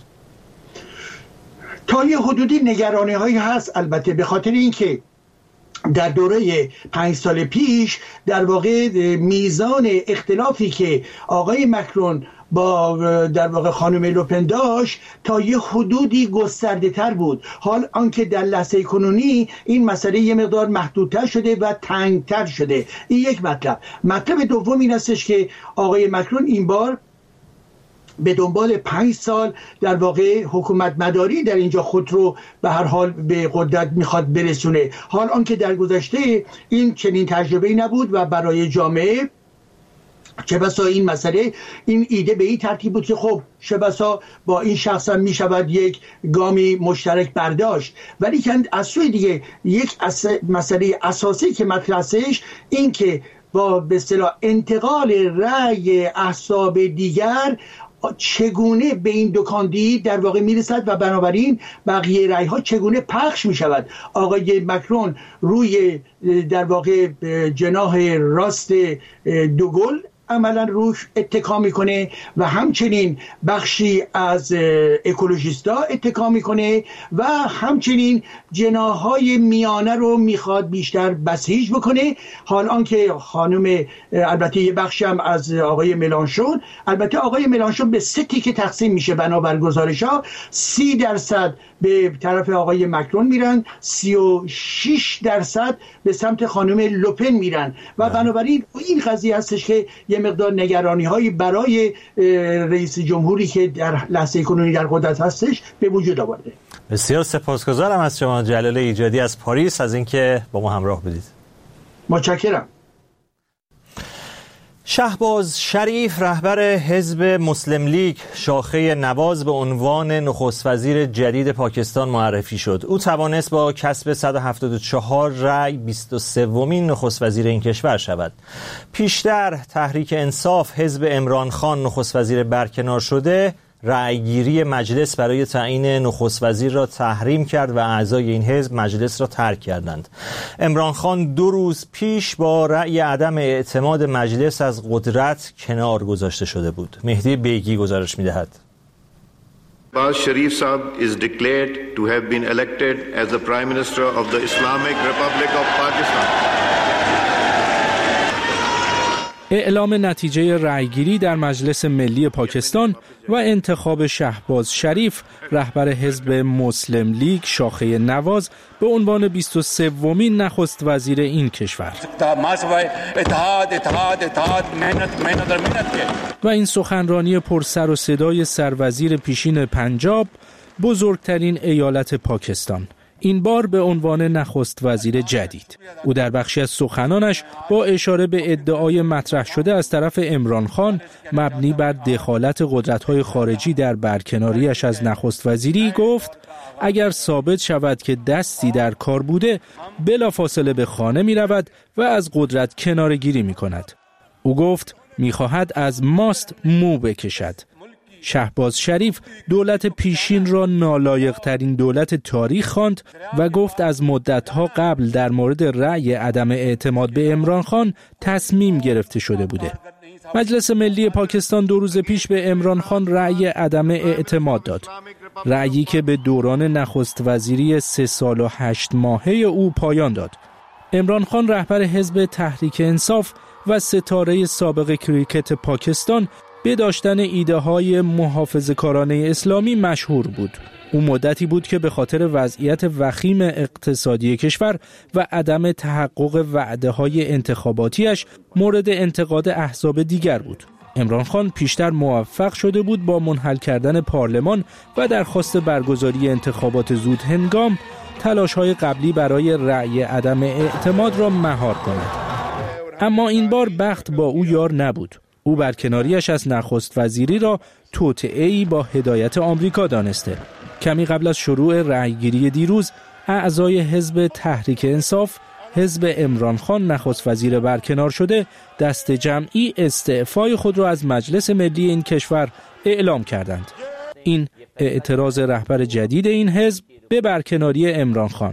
Speaker 18: تا یه حدودی نگرانی هایی هست، البته به خاطر اینکه در دوره پنج سال پیش در واقع میزان اختلافی که آقای مکرون با در واقع خانم لوپن داشت تا یه حدودی گسترده تر بود، حال آنکه در لحظه کنونی این مسئله یه مقدار محدودتر شده و تنگتر شده. این یک مطلب. مطلب دوم این هستش که آقای مکرون این بار به دنبال پنج سال در واقع حکومت مداری در اینجا خود رو به هر حال به قدرت میخواد برسونه، حال آنکه در گذشته این چنین تجربه‌ای نبود و برای جامعه چه بسا این مسئله این ایده به این ترتیب بود که خب چه بسا با این شخص هم می شود یک گامی مشترک برداشت، ولی که از سوی دیگه یک اس... مسئله اساسی که مطرح هستش این که با به اصطلاح انتقال رأی احزاب دیگر چگونه به این دو کاندید در واقع میرسد و بنابراین بقیه رأی ها چگونه پخش می شود. آقای مکرون روی در واقع جناح راست دوگل عملا روش اتکا میکنه و همچنین بخشی از اکولوژیستا اتکا میکنه و همچنین جناحهای میانه رو میخواد بیشتر بسیج بکنه، حال آنکه خانم البته یه بخشی هم از آقای ملانشون، البته آقای ملانشون به سه تیکه تقسیم میشه بنابر گزارش ها، سی درصد به طرف آقای مکرون میرن، سی و شش درصد به سمت خانم لوپن میرن و بنابراین این قضیه هستش که یه مقدار نگرانی هایی برای رئیس جمهوری که در لحظه کنونی در قدرت هستش به وجود آورده.
Speaker 1: بسیار سپاسگزارم از شما جلال ایجادی از پاریس از اینکه با ما همراه بودید.
Speaker 18: متشکرم.
Speaker 1: شهباز شریف رهبر حزب مسلم لیگ شاخه نواز به عنوان نخست وزیر جدید پاکستان معرفی شد. او توانست با کسب صد و هفتاد و چهار رأی بیست و سومین نخست وزیر این کشور شود. پیشتر تحریک انصاف حزب عمران خان نخست وزیر برکنار شده رأیگیری مجلس برای تعیین نخست وزیر را تحریم کرد و اعضای این حزب مجلس را ترک کردند. عمران خان دو روز پیش با رأی عدم اعتماد مجلس از قدرت کنار گذاشته شده بود. مهدی بیگی گزارش می‌دهد.
Speaker 2: Shahbaz Sharif Sahab is declared to have been elected as the Prime Minister of the Islamic Republic of Pakistan.
Speaker 19: اعلام نتیجه رأیگیری در مجلس ملی پاکستان و انتخاب شهباز شریف رهبر حزب مسلم لیگ شاخه نواز به عنوان بیست و سومین نخست وزیر این کشور. و این سخنرانی پر سر و صدای سروزیر پیشین پنجاب، بزرگترین ایالت پاکستان، این بار به عنوان نخست وزیر جدید. او در بخشی از سخنانش با اشاره به ادعای مطرح شده از طرف عمران خان مبنی بر دخالت قدرت‌های خارجی در برکناریش از نخست وزیری گفت اگر ثابت شود که دستی در کار بوده بلافاصله به خانه می رود و از قدرت کناره گیری می کند. او گفت می خواهد از ماست مو بکشد. شهباز شریف دولت پیشین را نالایق ترین دولت تاریخ خواند و گفت از مدتها قبل در مورد رأی عدم اعتماد به عمران خان تصمیم گرفته شده بوده. مجلس ملی پاکستان دو روز پیش به عمران خان رأی عدم اعتماد داد. رأیی که به دوران نخست وزیری سه سال و هشت ماهه او پایان داد. عمران خان رهبر حزب تحریک انصاف و ستاره سابق کریکت پاکستان به داشتن ایده های محافظه‌کارانه اسلامی مشهور بود. او مدتی بود که به خاطر وضعیت وخیم اقتصادی کشور و عدم تحقق وعده های انتخاباتیش مورد انتقاد احزاب دیگر بود. عمران خان پیشتر موفق شده بود با منحل کردن پارلمان و درخواست برگزاری انتخابات زود هنگام تلاش های قبلی برای رأی عدم اعتماد را مهار کند. اما این بار بخت با او یار نبود. او برکناریش از نخست وزیری را توطئه‌ای با هدایت آمریکا دانسته. کمی قبل از شروع رأیگیری دیروز، اعضای حزب تحریک انصاف، حزب عمران خان نخست وزیر برکنار شده، دست جمعی استعفای خود را از مجلس ملی این کشور اعلام کردند. این اعتراض رهبر جدید این حزب به برکناری عمران خان.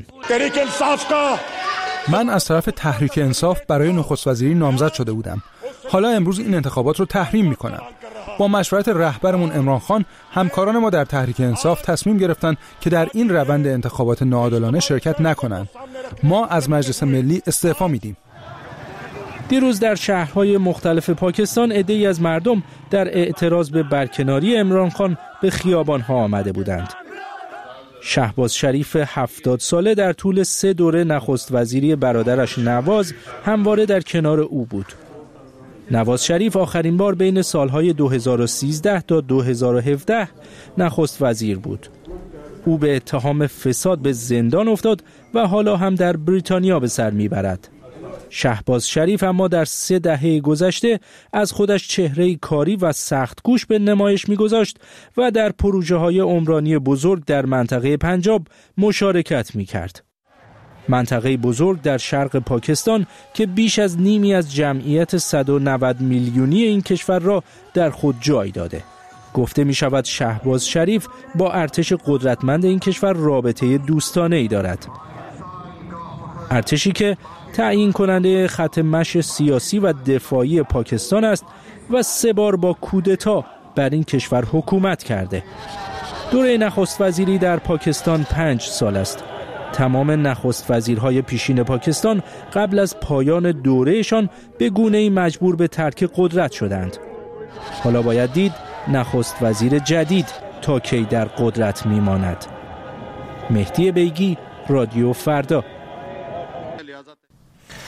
Speaker 20: من از طرف تحریک انصاف برای نخست وزیری نامزد شده بودم. حالا امروز این انتخابات رو تحریم میکنم. با مشورت رهبرمون عمران خان، همکاران ما در تحریک انصاف تصمیم گرفتن که در این روند انتخابات ناعادلانه شرکت نکنند. ما از مجلس ملی استعفا میدیم.
Speaker 19: دیروز در شهرهای مختلف پاکستان عده‌ای از مردم در اعتراض به برکناری عمران خان به خیابان‌ها آمده بودند. شهباز شریف هفتاد ساله در طول سه دوره نخست وزیری برادرش نواز همواره در کنار او بود. نواز شریف آخرین بار بین سالهای دو هزار و سیزده تا دو هزار و هفده نخست وزیر بود. او به اتهام فساد به زندان افتاد و حالا هم در بریتانیا به سر میبرد. شهباز شریف اما در سه دهه گذشته از خودش چهره کاری و سختگوش به نمایش میگذاشت و در پروژه های عمرانی بزرگ در منطقه پنجاب مشارکت میکرد. منطقه بزرگ در شرق پاکستان که بیش از نیمی از جمعیت صد و نود میلیونی این کشور را در خود جای داده. گفته می شود شهباز شریف با ارتش قدرتمند این کشور رابطه دوستانه ای دارد. ارتشی که تعیین کننده خط مشی سیاسی و دفاعی پاکستان است و سه بار با کودتا بر این کشور حکومت کرده. دوره نخست وزیری در پاکستان پنج سال است. تمام نخست وزیرهای پیشین پاکستان قبل از پایان دورهشان به گونه‌ای مجبور به ترک قدرت شدند. حالا باید دید نخست وزیر جدید تا کی در قدرت میماند. مهدی بیگی، رادیو فردا.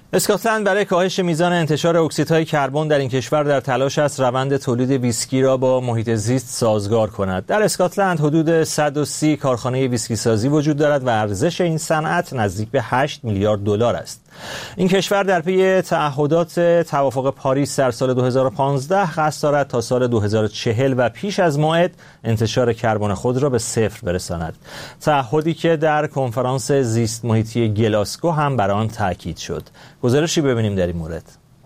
Speaker 1: اسکاتلند برای کاهش میزان انتشار اکسیدهای کربن در این کشور در تلاش است روند تولید ویسکی را با محیط زیست سازگار کند. در اسکاتلند حدود صد و سی کارخانه ویسکی سازی وجود دارد و ارزش این صنعت نزدیک به هشت میلیارد دلار است. این کشور در پی تعهدات توافق پاریس در سال دو هزار و پانزده قصد دارد تا سال دو هزار و چهل و پیش از موعد انتشار کربن خود را به صفر برساند. تعهدی که در کنفرانس زیست محیطی گلاسگو هم بر آن تاکید شد. گزارشی ببینیم در این مورد.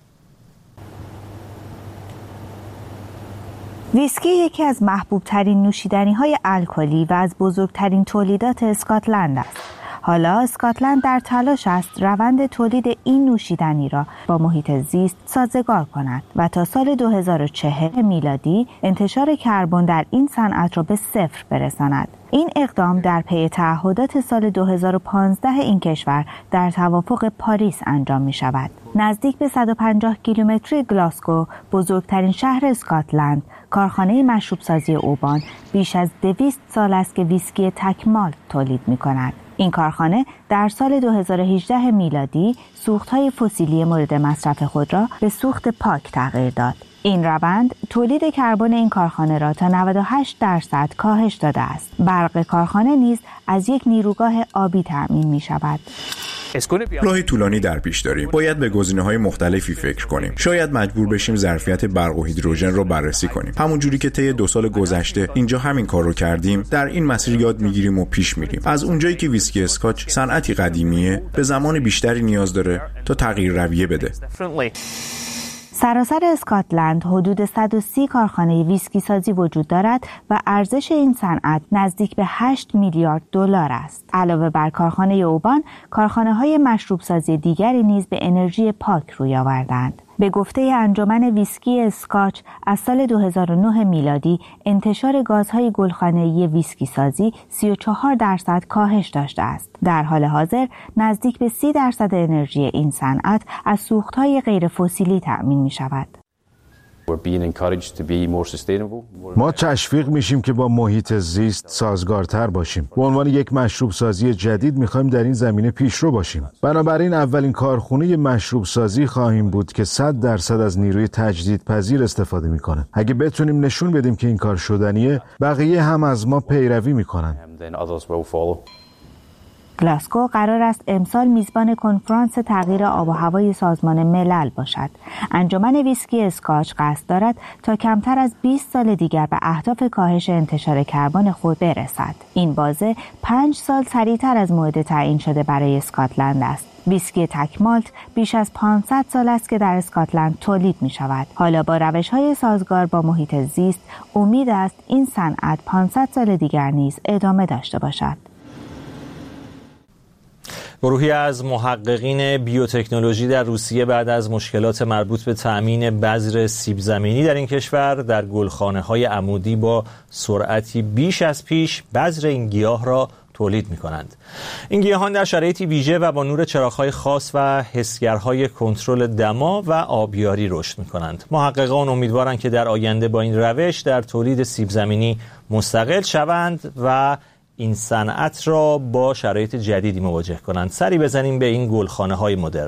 Speaker 21: ویسکی یکی از محبوب ترین نوشیدنی های الکلی و از بزرگترین تولیدات اسکاتلند است. حالا اسکاتلند در تلاش است روند تولید این نوشیدنی را با محیط زیست سازگار کند و تا سال دو هزار و چهل میلادی انتشار کربن در این صنعت را به صفر برساند. این اقدام در پی تعهدات سال دو هزار و پانزده این کشور در توافق پاریس انجام می شود. نزدیک به صد و پنجاه کیلومتری گلاسگو، بزرگترین شهر اسکاتلند، کارخانه مشروب سازی اوبان بیش از دویست سال است که ویسکی تک مالت تولید می کند. این کارخانه در سال دو هزار و هجده میلادی سوختهای فسیلی مورد مصرف خود را به سوخت پاک تغییر داد. این روند تولید کربن این کارخانه را تا نود و هشت درصد کاهش داده است. برق کارخانه نیز از یک نیروگاه آبی تأمین می شود.
Speaker 22: راهی طولانی در پیش داریم. باید به گزینه‌های مختلفی فکر کنیم. شاید مجبور بشیم ظرفیت برق و هیدروژن رو بررسی کنیم. همون جوری که طی دو سال گذشته اینجا همین کار رو کردیم، در این مسیر یاد میگیریم و پیش میریم. از اونجایی که ویسکی اسکاچ صنعتی قدیمیه، به زمان بیشتری نیاز داره تا تغییر رویه بده.
Speaker 21: سراسر اسکاتلند حدود صد و سی کارخانه ویسکی سازی وجود دارد و ارزش این صنعت نزدیک به هشت میلیارد دلار است. علاوه بر کارخانه اوبان، کارخانه‌های مشروب سازی دیگری نیز به انرژی پاک روی آوردند. به گفته انجمن ویسکی اسکاچ از سال دو هزار و نه میلادی انتشار گازهای گلخانه‌ای ویسکی سازی سی و چهار درصد کاهش داشته است. در حال حاضر نزدیک به سی درصد انرژی این صنعت از سوختهای غیر فسیلی تأمین می شود.
Speaker 23: ما تشویق میشیم که با محیط زیست سازگارتر باشیم. به عنوان یک مشروب سازی جدید میخوایم در این زمینه پیشرو باشیم. بنابراین اولین کارخونه مشروب سازی خواهیم بود که صد درصد از نیروی تجدیدپذیر استفاده میکنه. اگه بتونیم نشون بدیم که این کار شدنیه، بقیه هم از ما پیروی میکنن.
Speaker 21: گلاسگو قرار است امسال میزبان کنفرانس تغییر آب و هوای سازمان ملل باشد. انجمن ویسکی اسکاچ قصد دارد تا کمتر از بیست سال دیگر به اهداف کاهش انتشار کربن خود برسد. این بازه پنج سال سریعتر از موعد تعیین شده برای اسکاتلند است. ویسکی تک مالت بیش از پانصد سال است که در اسکاتلند تولید می شود. حالا با روش‌های سازگار با محیط زیست امید است این صنعت پانصد سال دیگر نیز ادامه داشته باشد.
Speaker 1: گروهی از محققین بیوتکنولوژی در روسیه بعد از مشکلات مربوط به تأمین بذر سیب زمینی در این کشور در گلخانه‌های عمودی با سرعتی بیش از پیش بذر این گیاه را تولید می‌کنند. این گیاهان در شرایطی ویژه و با نور چراغ‌های خاص و حسگرهای کنترل دما و آبیاری رشد می‌کنند. محققان امیدوارند که در آینده با این روش در تولید سیب زمینی مستقل شوند و این صنعت را با شرایط جدیدی مواجه کنند. سری بزنیم به این گلخانه‌های مدرن.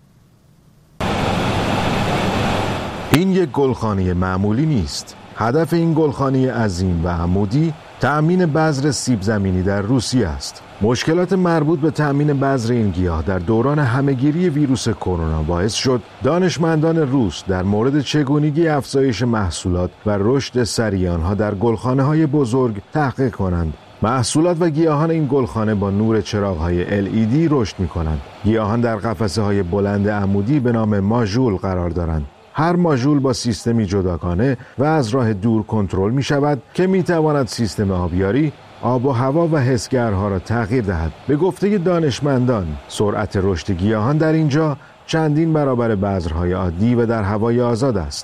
Speaker 23: این یک گلخانه معمولی نیست. هدف این گلخانه عظیم و عمودی تأمین بذر سیب زمینی در روسیه است. مشکلات مربوط به تأمین بذر این گیاه در دوران همه‌گیری ویروس کرونا باعث شد دانشمندان روس در مورد چگونگی افزایش محصولات و رشد سریع آنها در گلخانه‌های بزرگ تحقیق کنند. محصولات و گیاهان این گلخانه با نور چراغ‌های ال ای دی رشد می‌کنند. گیاهان در قفسه‌های بلند عمودی به نام ماژول قرار دارند. هر ماژول با سیستمی جداگانه و از راه دور کنترل می‌شود که می‌تواند سیستم آبیاری، آب و هوا و حسگرها را تغییر دهد. به گفته دانشمندان، سرعت رشد گیاهان در اینجا چندین برابر بذرهای عادی و در هوای آزاد است.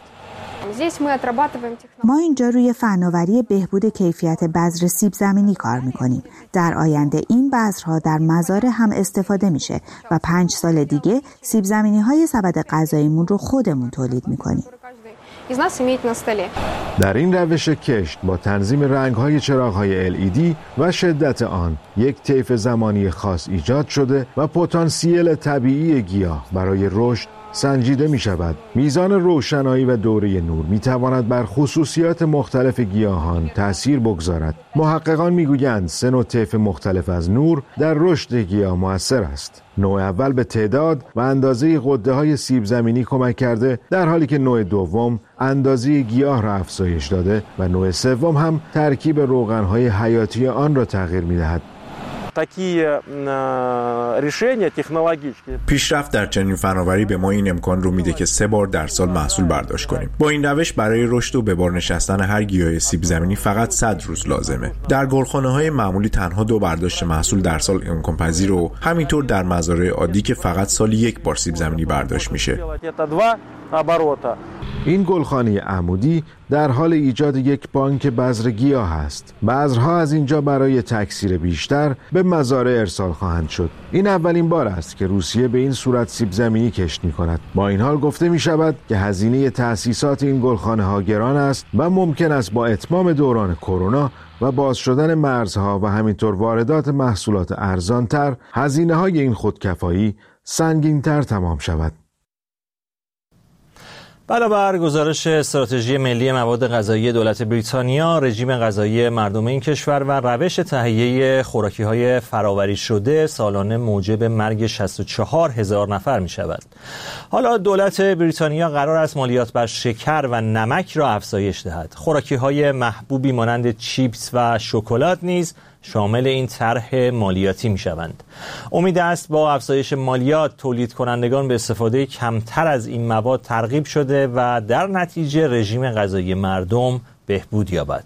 Speaker 21: ما اینجا روی فناوری بهبود کیفیت بذر سیب زمینی کار میکنیم. در آینده این بذرها در مزارع هم استفاده میشه و پنج سال دیگه سیب زمینی های سبد غذاییمون رو خودمون تولید میکنیم.
Speaker 23: در این روش کشت با تنظیم رنگ‌های چراغ‌های ال ای دی و شدت آن یک طیف زمانی خاص ایجاد شده و پتانسیل طبیعی گیاه برای رشد سنجیده می شود. میزان روشنایی و دوره نور می تواند بر خصوصیات مختلف گیاهان تأثیر بگذارد. محققان می گویند سه نوع طیف مختلف از نور در رشد گیاه مؤثر است. نوع اول به تعداد و اندازه غده های سیب زمینی کمک کرده، در حالی که نوع دوم اندازه گیاه را افزایش داده و نوع سوم هم ترکیب روغن های حیاتی آن را تغییر می دهد.
Speaker 22: پیشرفت در چنین فناوری به ما این امکان رو میده که سه بار در سال محصول برداشت کنیم. با این روش برای رشد و به بار نشستن هر گیاه سیب زمینی فقط صد روز لازمه. در گلخانه‌های معمولی تنها دو برداشت محصول در سال امکان پذیر و همینطور در مزارع عادی که فقط سالی یک بار سیب زمینی برداشت میشه.
Speaker 23: این گلخانه عمودی در حال ایجاد یک بانک بذر گیاه است. بذرها از اینجا برای تکثیر بیشتر به مزارع ارسال خواهند شد. این اولین بار است که روسیه به این صورت سیب زمینی کشت می کند. با این حال گفته می شود که هزینه تأسیسات این گلخانه ها گران است و ممکن است با اتمام دوران کرونا و باز شدن مرزها و همینطور واردات محصولات ارزانتر، هزینه های این خودکفایی سنگین‌تر تمام شود.
Speaker 1: علاوه گزارش استراتژی ملی مواد غذایی دولت بریتانیا، رژیم غذایی مردم این کشور و روش تهیه خوراکی‌های فراوری شده سالانه موجب مرگ شصت و چهار هزار نفر می شود. حالا دولت بریتانیا قرار است مالیات بر شکر و نمک را افزایش دهد. خوراکی‌های محبوبی مانند چیپس و شکلات نیز شامل این طرح مالیاتی می شوند. امید است با افزایش مالیات تولید کنندگان به استفاده کمتر از این مواد ترغیب شده و در نتیجه رژیم غذایی مردم بهبود یابد.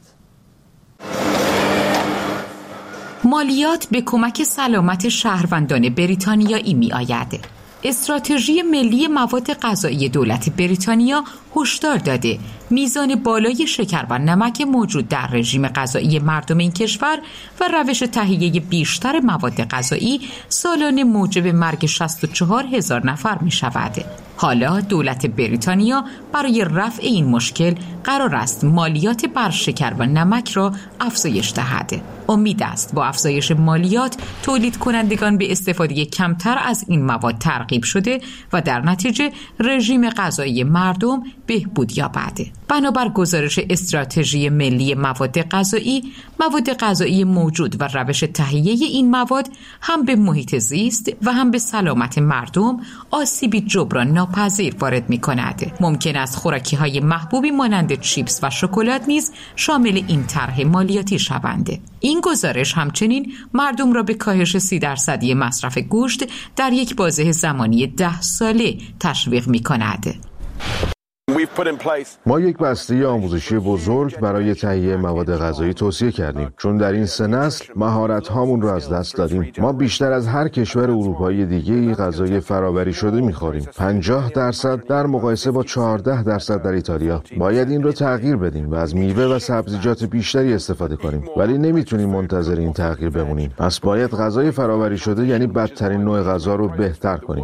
Speaker 3: مالیات به کمک سلامت شهروندان بریتانیایی می آید. استراتژی ملی مواد غذایی دولت بریتانیا هشدار داده میزان بالای شکر و نمک موجود در رژیم غذایی مردم این کشور و روش تهیه بیشتر مواد غذایی سالانه موجب مرگ شصت و چهار هزار نفر می شود. حالا دولت بریتانیا برای رفع این مشکل قرار است مالیات بر شکر و نمک را افزایش دهد. امید است با افزایش مالیات تولید کنندگان به استفاده کمتر از این مواد ترغیب شده و در نتیجه رژیم غذایی مردم بهبود یابد. بنابر گزارش استراتژی ملی مواد غذایی، مواد غذایی موجود و روش تهیه این مواد هم به محیط زیست و هم به سلامت مردم آسیبی جبران ناپذیر وارد می کند. ممکن است خوراکی‌های محبوبی مانند چیپس و شکلات نیز شامل این طرح مالیاتی شوند. این گزارش همچنین مردم را به کاهش سی درصدی مصرف گوشت در یک بازه زمانی ده ساله تشویق می کند.
Speaker 23: ما یک بسته آموزشی بزرگ برای تهیه مواد غذایی توصیه کردیم، چون در این سه نسل مهارت هامون رو از دست دادیم. ما بیشتر از هر کشور اروپایی دیگه غذای فرآوری شده میخوریم، پنجاه درصد در مقایسه با چهارده درصد در ایتالیا. باید این رو تغییر بدیم و از میوه و سبزیجات بیشتری استفاده کنیم، ولی نمیتونیم منتظر این تغییر بمونیم. پس باید غذای فرآوری شده یعنی بدترین نوع غذا رو بهتر کنیم.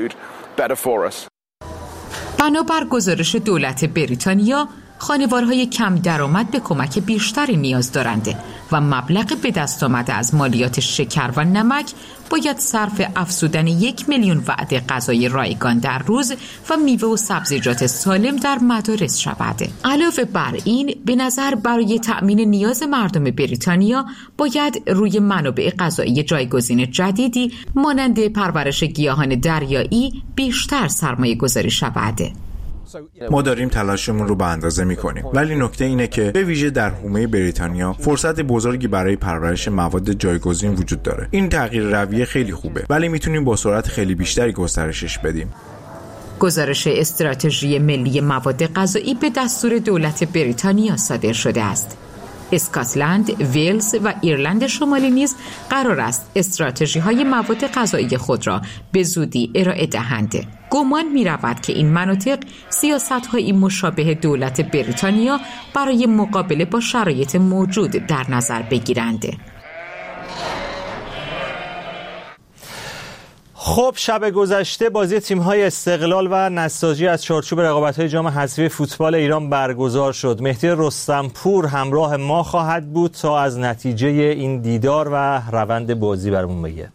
Speaker 3: بنابر گزارش دولت بریتانیا، خانوارهای کم درآمد به کمک بیشتری نیاز دارند و مبلغ به دست آمده از مالیات شکر و نمک باید صرف افزودن یک میلیون وعده غذای رایگان در روز و میوه و سبزیجات سالم در مدارس شود. علاوه بر این، به نظر برای تأمین نیاز مردم بریتانیا باید روی منابع غذایی جایگزین جدیدی مانند پرورش گیاهان دریایی بیشتر سرمایه گذاری شود.
Speaker 22: ما داریم تلاشمون رو به اندازه میکنیم، ولی نکته اینه که به ویژه در حومه بریتانیا فرصت بزرگی برای پرورش مواد جایگزین وجود داره. این تغییر رویه خیلی خوبه، ولی میتونیم با سرعت خیلی بیشتری گسترشش بدیم.
Speaker 3: گزارش استراتژی ملی مواد غذایی به دستور دولت بریتانیا صادر شده است. اسکاتلند، ویلز و ایرلند شمالی نیز قرار است استراتژی‌های مواد غذایی خود را به زودی ارائه دهند. گمان می‌رود که این مناطق سیاست‌های مشابه دولت بریتانیا برای مقابله با شرایط موجود در نظر بگیرند.
Speaker 1: خب شب گذشته بازی تیم‌های استقلال و نساجی از چارچوب رقابت‌های جام حذفی فوتبال ایران برگزار شد. مهدی رستمپور همراه ما خواهد بود تا از نتیجه این دیدار و روند بازی برامون بگه.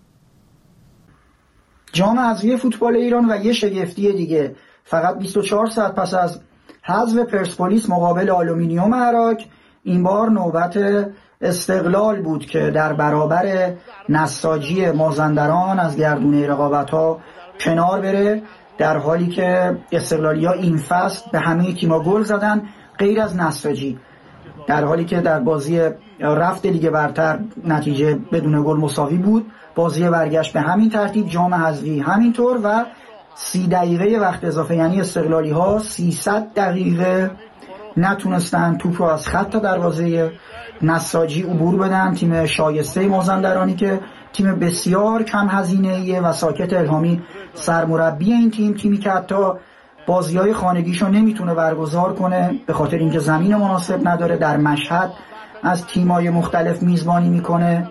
Speaker 4: جام حذفی فوتبال ایران و یه شگفتی دیگه، فقط بیست و چهار ساعت پس از حذف پرسپولیس مقابل آلومینیوم عراق، این بار نوبت استقلال بود که در برابر نساجی مازندران از گردونه رقابت‌ها کنار بره، در حالی که استقلالی‌ها این فصل به همه تیم‌ها گل زدن غیر از نساجی، در حالی که در بازی رفت لیگ برتر نتیجه بدون گل مساوی بود. بازی برگشت به همین ترتیب، جام حذفی همینطور و سی دقیقه وقت اضافه، یعنی استقلالی‌ها سیصد دقیقه نتونستن توپ رو از خط دروازه نساجی عبور بدن. تیم شایسته مازندرانی که تیم بسیار کم هزینه‌ایه و ساکت الهامی سرمربی این تیم، تیمی که حتی بازی‌های خانگیشو نمیتونه برگزار کنه به خاطر اینکه زمین مناسب نداره، در مشهد از تیم‌های مختلف میزبانی میکنه،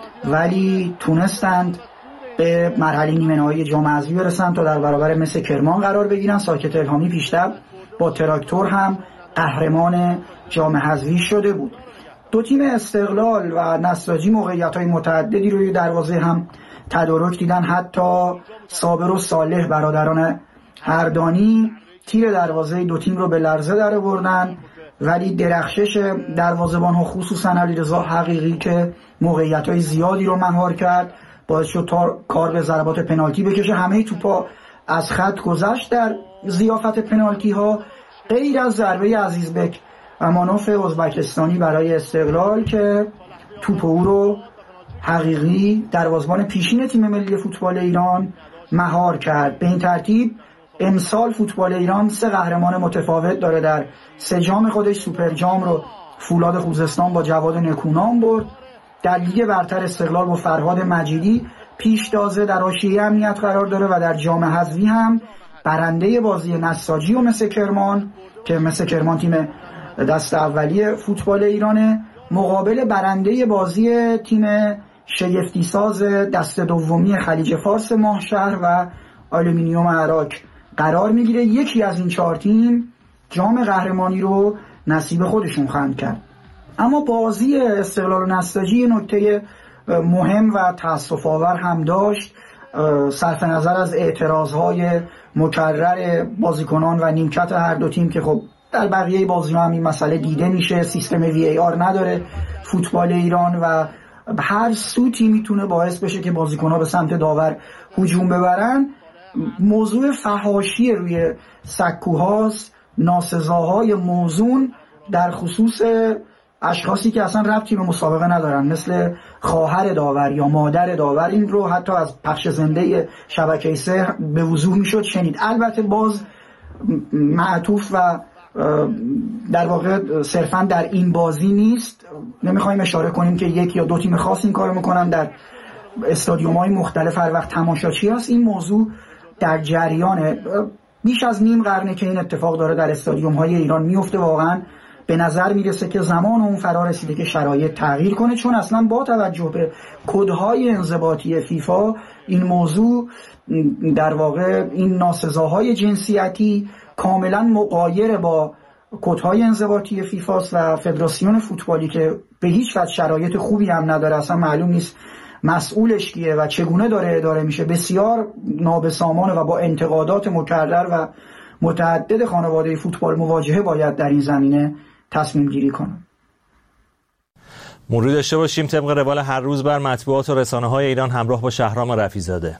Speaker 4: ولی تونستند به مرحله نیمه نهایی جام حذفی برسن تا در برابر مثل کرمان قرار بگیرن. ساکت الهامی پیشتر با تراکتور هم قهرمان جام حذفی شده بود. دو تیم استقلال و نساجی موقعیت‌های متعددی روی دروازه هم تدارک دیدن، حتی صابر و صالح برادران هردانی تیر دروازه دو تیم رو به لرزه در آوردن، ولی درخشش دروازه‌بان‌ها خصوصا علیرضا حقیقی که موقعیت‌های زیادی رو مهار کرد باعث شد تا کار به ضربات پنالتی بکشه. همه توپا از خط گذشت در ضیافت پنالتی‌ها غیر از ضربه عزیزبک امانوف ازبکستانی برای استقلال که توپ او رو حقیقی دروازه‌بان پیشین تیم ملی فوتبال ایران مهار کرد. به این ترتیب امسال فوتبال ایران سه قهرمان متفاوت داره. در سه جام خودش سوپر جام رو فولاد خوزستان با جواد نکونام برد، در لیگ برتر استقلال با فرهاد مجیدی پیشتازه در حاشیه امنیت قرار داره و در جام حذفی هم برنده بازی نساجی و مثل کرمان که مثل کرمان تیم دست اولیه فوتبال ایرانه مقابل برنده بازی تیم شگفتی ساز دست دومی خلیج فارس ماهشهر و آلومینیوم عراق قرار میگیره. یکی از این چهار تیم جام قهرمانی رو نصیب خودشون خواهند کرد. اما بازی استقلال و نساجی نکته مهم و تأسف آور هم داشت، صرف نظر از اعتراضهای مکرر بازیکنان و نیمکت هر دو تیم که خب در بقیه بازی‌ها هم این مسئله دیده میشه. سیستم وی ای آر نداره فوتبال ایران و هر سوتی میتونه باعث بشه که بازیکن‌ها به سمت داور هجوم ببرن. موضوع فحاشی روی سکوهاست، ناسزاهای موزون در خصوص اشخاصی که اصلا ربطی به مسابقه ندارن، مثل خواهر داور یا مادر داور. این رو حتی از پخش زنده شبکه سه به وضوح میشد شنید. البته باز معطوف و در واقع صرفا در این بازی نیست، نمیخوایم اشاره کنیم که یک یا دو تیم خاص این کارو میکنن، در استادیوم‌های مختلف هر وقت تماشاچی هست. این موضوع در جریانه، بیش از نیم قرنه که این اتفاق داره در استادیوم‌های ایران میفته. واقعا به نظر میرسه که زمان اون فرا رسیده که شرایط تغییر کنه، چون اصلا با توجه به کدهای انضباطی فیفا این موضوع در واقع این ناسزاهای جنسیتی کاملا مغایر با کدهای انضباطی فیفاست و فدراسیون فوتبالی که به هیچ وجه شرایط خوبی هم نداره، اصلا معلوم نیست مسئولش کیه و چگونه داره اداره میشه، بسیار نابسامانه و با انتقادات مکرر و متعدد خانواده فوتبال مواجهه باید در این زمینه تصمیم گیری کنه.
Speaker 1: مرور داشته باشیم طبق روال هر روز بر مطبوعات و رسانه های ایران همراه با شهرام رفیع‌زاده.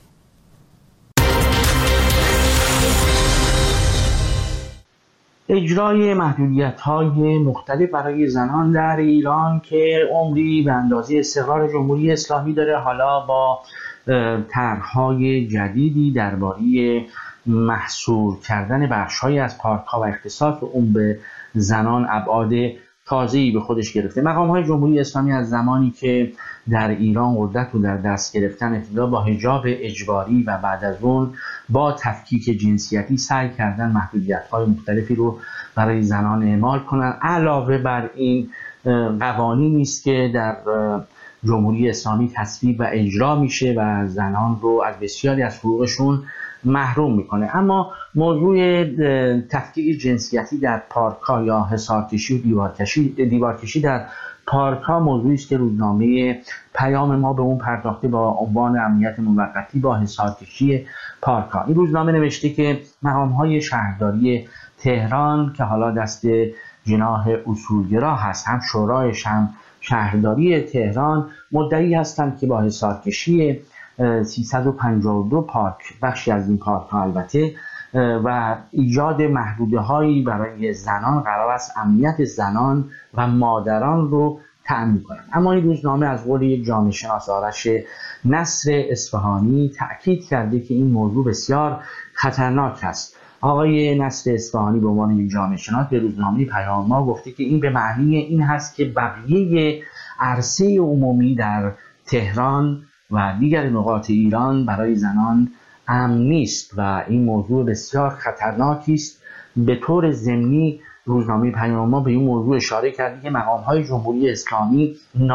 Speaker 5: اجرای محدودیت‌های مختلف برای زنان در ایران که عمری به اندازه استقرار جمهوری اسلامی داره، حالا با طرح‌های جدیدی درباره محصور کردن بخش‌هایی از پارک‌ها و اختصاص اون به زنان ابعاد تازه‌ای به خودش گرفته. مقام‌های جمهوری اسلامی از زمانی که در ایران قدرت رو در دست گرفتن، ابتدا با حجاب اجباری و بعد از اون با تفکیک جنسیتی سعی کردن محدودیت‌های مختلفی رو برای زنان اعمال کنن. علاوه بر این قوانینی است که در جمهوری اسلامی تصویب و اجرا میشه و زنان رو از بسیاری از حقوقشون محروم میکنه. اما موضوع تفکیک جنسیتی در پارک‌ها یا حصارکشی و دیوارکشی دیوارکشی در پارک‌ها موضوعی است که روزنامه پیام ما به اون پرداخته با عنوان امنیت موقتی با حصارکشی پارک‌ها. این روزنامه نوشته که مقام‌های شهرداری تهران که حالا دست جناح اصولگرا هست، هم شورایش هم شهرداری تهران، مدعی هستند که با حصارکشی سیصد و پنجاه و دو پارک، بخشی از این پارک‌ها البته، و ایجاد محدوده‌هایی برای زنان قرار است امنیت زنان و مادران رو تأمین کنند. اما این روزنامه از قول یک جامعه شناس آرش نصر اصفهانی تأکید کرده که این موضوع بسیار خطرناک است. آقای نصر اصفهانی به عنوان یک جامعه شناس به روزنامه پیام ما گفته که این به معنی این هست که بقیه عرصه عمومی در تهران و دیگر نقاط ایران برای زنان امن نیست و این موضوع بسیار خطرناکی است. به طور ضمنی روزنامه پیام ما به این موضوع اشاره کرده که مقام‌های جمهوری اسلامی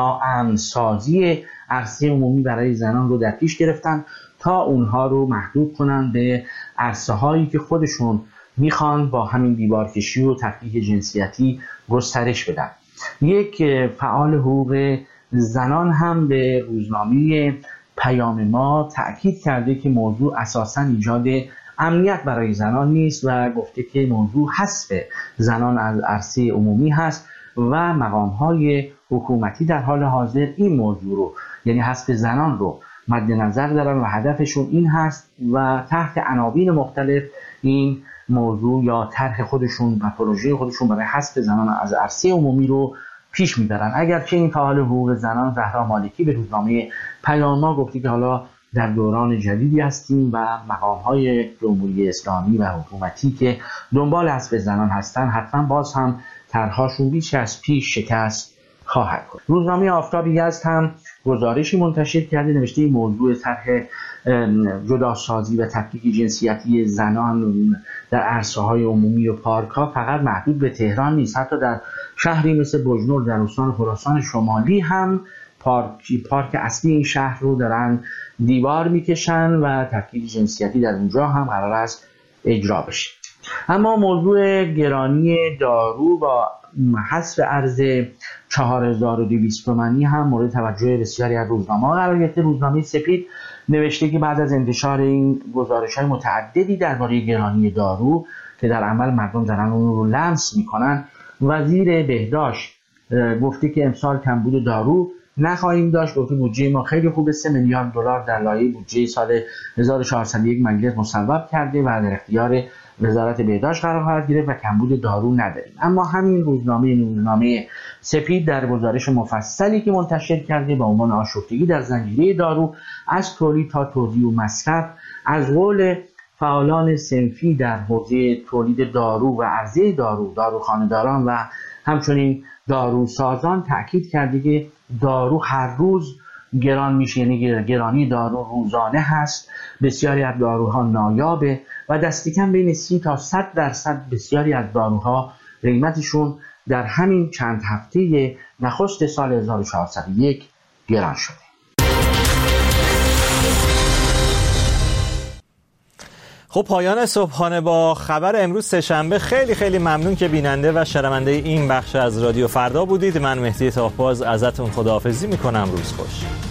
Speaker 5: ناامن‌سازی عرصه عمومی برای زنان رو در پیش گرفتن تا اونها رو محدود کنن به عرصه هایی که خودشون میخوان با همین دیوارکشی و تفکیک جنسیتی گسترش بدن. یک فعال حقوق زنان هم به روزنامه پیام ما تأکید کرده که موضوع اساساً ایجاد امنیت برای زنان نیست و گفته که موضوع حذف زنان از عرصه عمومی هست و مقام‌های حکومتی در حال حاضر این موضوع رو، یعنی حذف زنان رو مد نظر دارن و هدفشون این هست و تحت عناوین مختلف این موضوع یا طرح خودشون و پروژه خودشون برای حذف زنان از عرصه عمومی رو پیش میبرن. اگرچه این فعال حقوق زنان زهرا مالکی به روزنامه پیام ما گفتی که حالا در دوران جدیدی هستیم و مقام‌های جمهوری اسلامی و حکومتی که دنبال حذف زنان هستن حتما باز هم طرح‌هاشون بیش از پیش شکست خواهد کرد. روزنامه آفتاب یزد هم گزارشی منتشر کرده، نوشته این موضوع طرح جداسازی و تفکیک جنسیتی زنان در عرصه‌های عمومی و پارک‌ها فقط محدود به تهران نیست، حتی در شهری مثل بجنور در استان خراسان شمالی هم پارک پارک اصلی این شهر رو دارن دیوار میکشن و تفکیک جنسیتی در اونجا هم قرار است اجرا بشه. اما موضوع گرانی دارو با حذف ارز چهار هزار و دویست تومانی هم مورد توجه بسیاری از روزنامه‌ها قرار گرفته. روزنامه سپید نوشته که بعد از انتشار این گزارش‌های متعددی درباره گرانی دارو که در عمل مردم دارن اون رو لمس میکنن، وزیر بهداشت گفته که امسال کمبود دارو نخواهیم داشت. گفته بودجه ما خیلی خوبه، سه میلیارد دلار در لایحه بودجه سال هزار و چهارصد و یک مجلس مصوب کرده و در اختیار وزارت بهداشت قرار خواهد گرفت و کمبود دارو نداریم. اما همین روزنامه روزنامه سپید در گزارش مفصلی که منتشر کرده با عنوان آشفتگی در زنجیره دارو از تولید تا توزیع و مصرف، از قول فعالان صنفی در حوزه تولید دارو و عرضه دارو، داروخانه‌داران و همچنین داروسازان تأکید کرده که دارو هر روز گران میشه، یعنی گرانی دارو روزانه هست. بسیاری از داروها نایابه و دست کم بین سی تا صد درصد بسیاری از داروها قیمتشون در همین چند هفته نخست سال هزار و چهارصد و یک گران شده.
Speaker 1: خب پایان صبحانه با خبر امروز سه‌شنبه. خیلی خیلی ممنون که بیننده و شنونده این بخش از رادیو فردا بودید. من مهدی تاهباز ازتون خداحافظی میکنم. روز خوش.